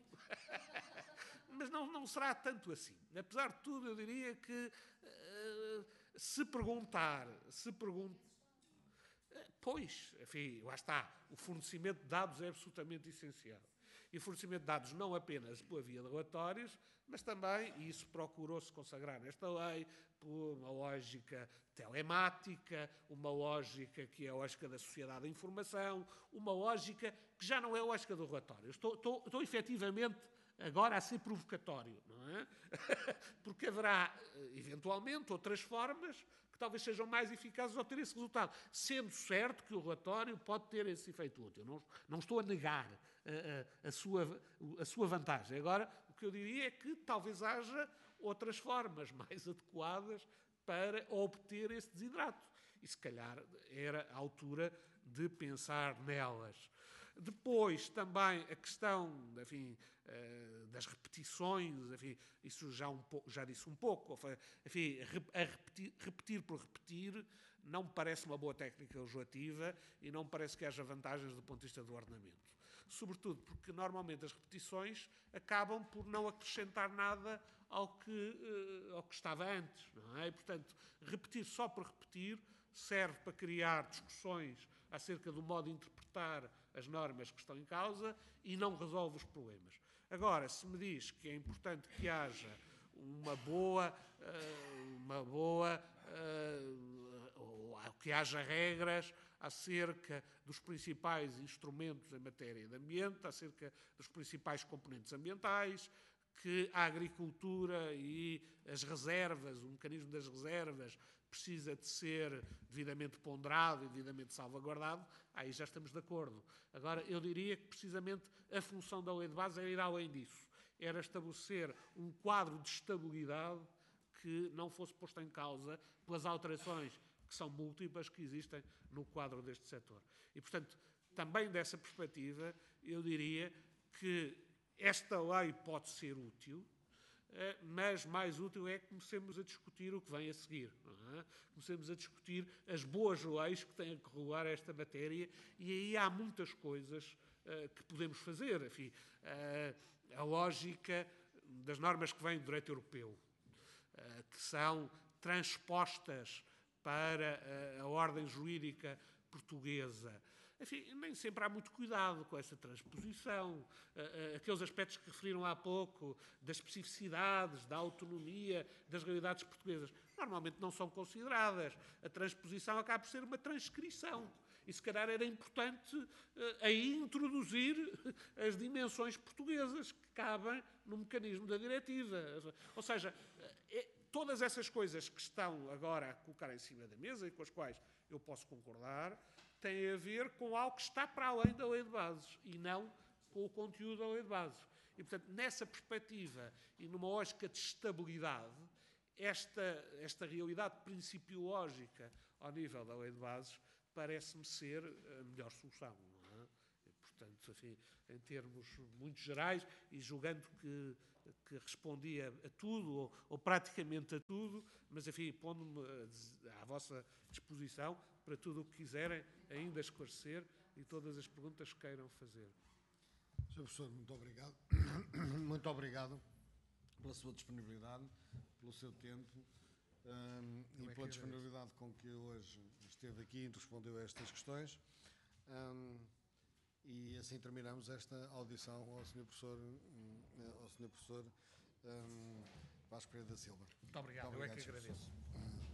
Mas não, não será tanto assim. Apesar de tudo, eu diria que uh, se perguntar, se perguntar, uh, pois, enfim, lá está, o fornecimento de dados é absolutamente essencial. E o fornecimento de dados não apenas pela via de relatórios, mas também, e isso procurou-se consagrar nesta lei, por uma lógica telemática, uma lógica que é a lógica da sociedade da informação, uma lógica que já não é a lógica do relatório. Estou, estou, estou efetivamente agora a ser provocatório, não é? Porque haverá, eventualmente, outras formas que talvez sejam mais eficazes ao ter esse resultado, sendo certo que o relatório pode ter esse efeito útil. Não, não estou a negar a, a, a, sua, a sua vantagem. Agora, o que eu diria é que talvez haja outras formas mais adequadas para obter esse desidrato. E, se calhar, era a altura de pensar nelas. Depois, também, a questão, enfim, das repetições, enfim, isso já, um pouco, já disse um pouco, enfim, a repetir, repetir por repetir não me parece uma boa técnica legislativa e não me parece que haja vantagens do ponto de vista do ordenamento. Sobretudo porque, normalmente, as repetições acabam por não acrescentar nada ao que, ao que estava antes, não é? E, portanto, repetir só por repetir serve para criar discussões acerca do modo de interpretar as normas que estão em causa e não resolve os problemas. Agora, se me diz que é importante que haja uma boa, uma boa, ou que haja regras acerca dos principais instrumentos em matéria de ambiente, acerca dos principais componentes ambientais, que a agricultura e as reservas, o mecanismo das reservas, precisa de ser devidamente ponderado e devidamente salvaguardado, aí já estamos de acordo. Agora, eu diria que precisamente a função da lei de base era ir além disso. Era estabelecer um quadro de estabilidade que não fosse posto em causa pelas alterações que são múltiplas que existem no quadro deste setor. E, portanto, também dessa perspectiva, eu diria que esta lei pode ser útil, mas mais útil é que comecemos a discutir o que vem a seguir. Não é? Comecemos a discutir as boas leis que têm que regular esta matéria e aí há muitas coisas uh, que podemos fazer. Enfim, uh, a lógica das normas que vêm do direito europeu, uh, que são transpostas para uh, a ordem jurídica portuguesa. Enfim, nem sempre há muito cuidado com essa transposição. Aqueles aspectos que referiram há pouco, das especificidades, da autonomia, das realidades portuguesas. normalmente não são consideradas. A transposição acaba por ser uma transcrição. E se calhar era importante uh, aí introduzir as dimensões portuguesas que cabem no mecanismo da diretiva. Ou seja, é, todas essas coisas que estão agora a colocar em cima da mesa e com as quais eu posso concordar, têm a ver com algo que está para além da lei de bases e não com o conteúdo da lei de bases. E, portanto, nessa perspectiva e numa lógica de estabilidade, esta, esta realidade principiológica ao nível da lei de bases parece-me ser a melhor solução. Não é? E, portanto, enfim, em termos muito gerais e julgando que, que respondia a tudo ou, ou praticamente a tudo, mas, enfim, pondo-me à vossa disposição para tudo o que quiserem ainda esclarecer e todas as perguntas que queiram fazer. senhor Professor, muito obrigado. Muito obrigado pela sua disponibilidade, pelo seu tempo um, e pela disponibilidade com que hoje esteve aqui e respondeu a estas questões. Um, e assim terminamos esta audição ao senhor Professor, ao senhor Professor um, Vasco Pereira da Silva. Muito obrigado, muito obrigado, eu é que agradeço.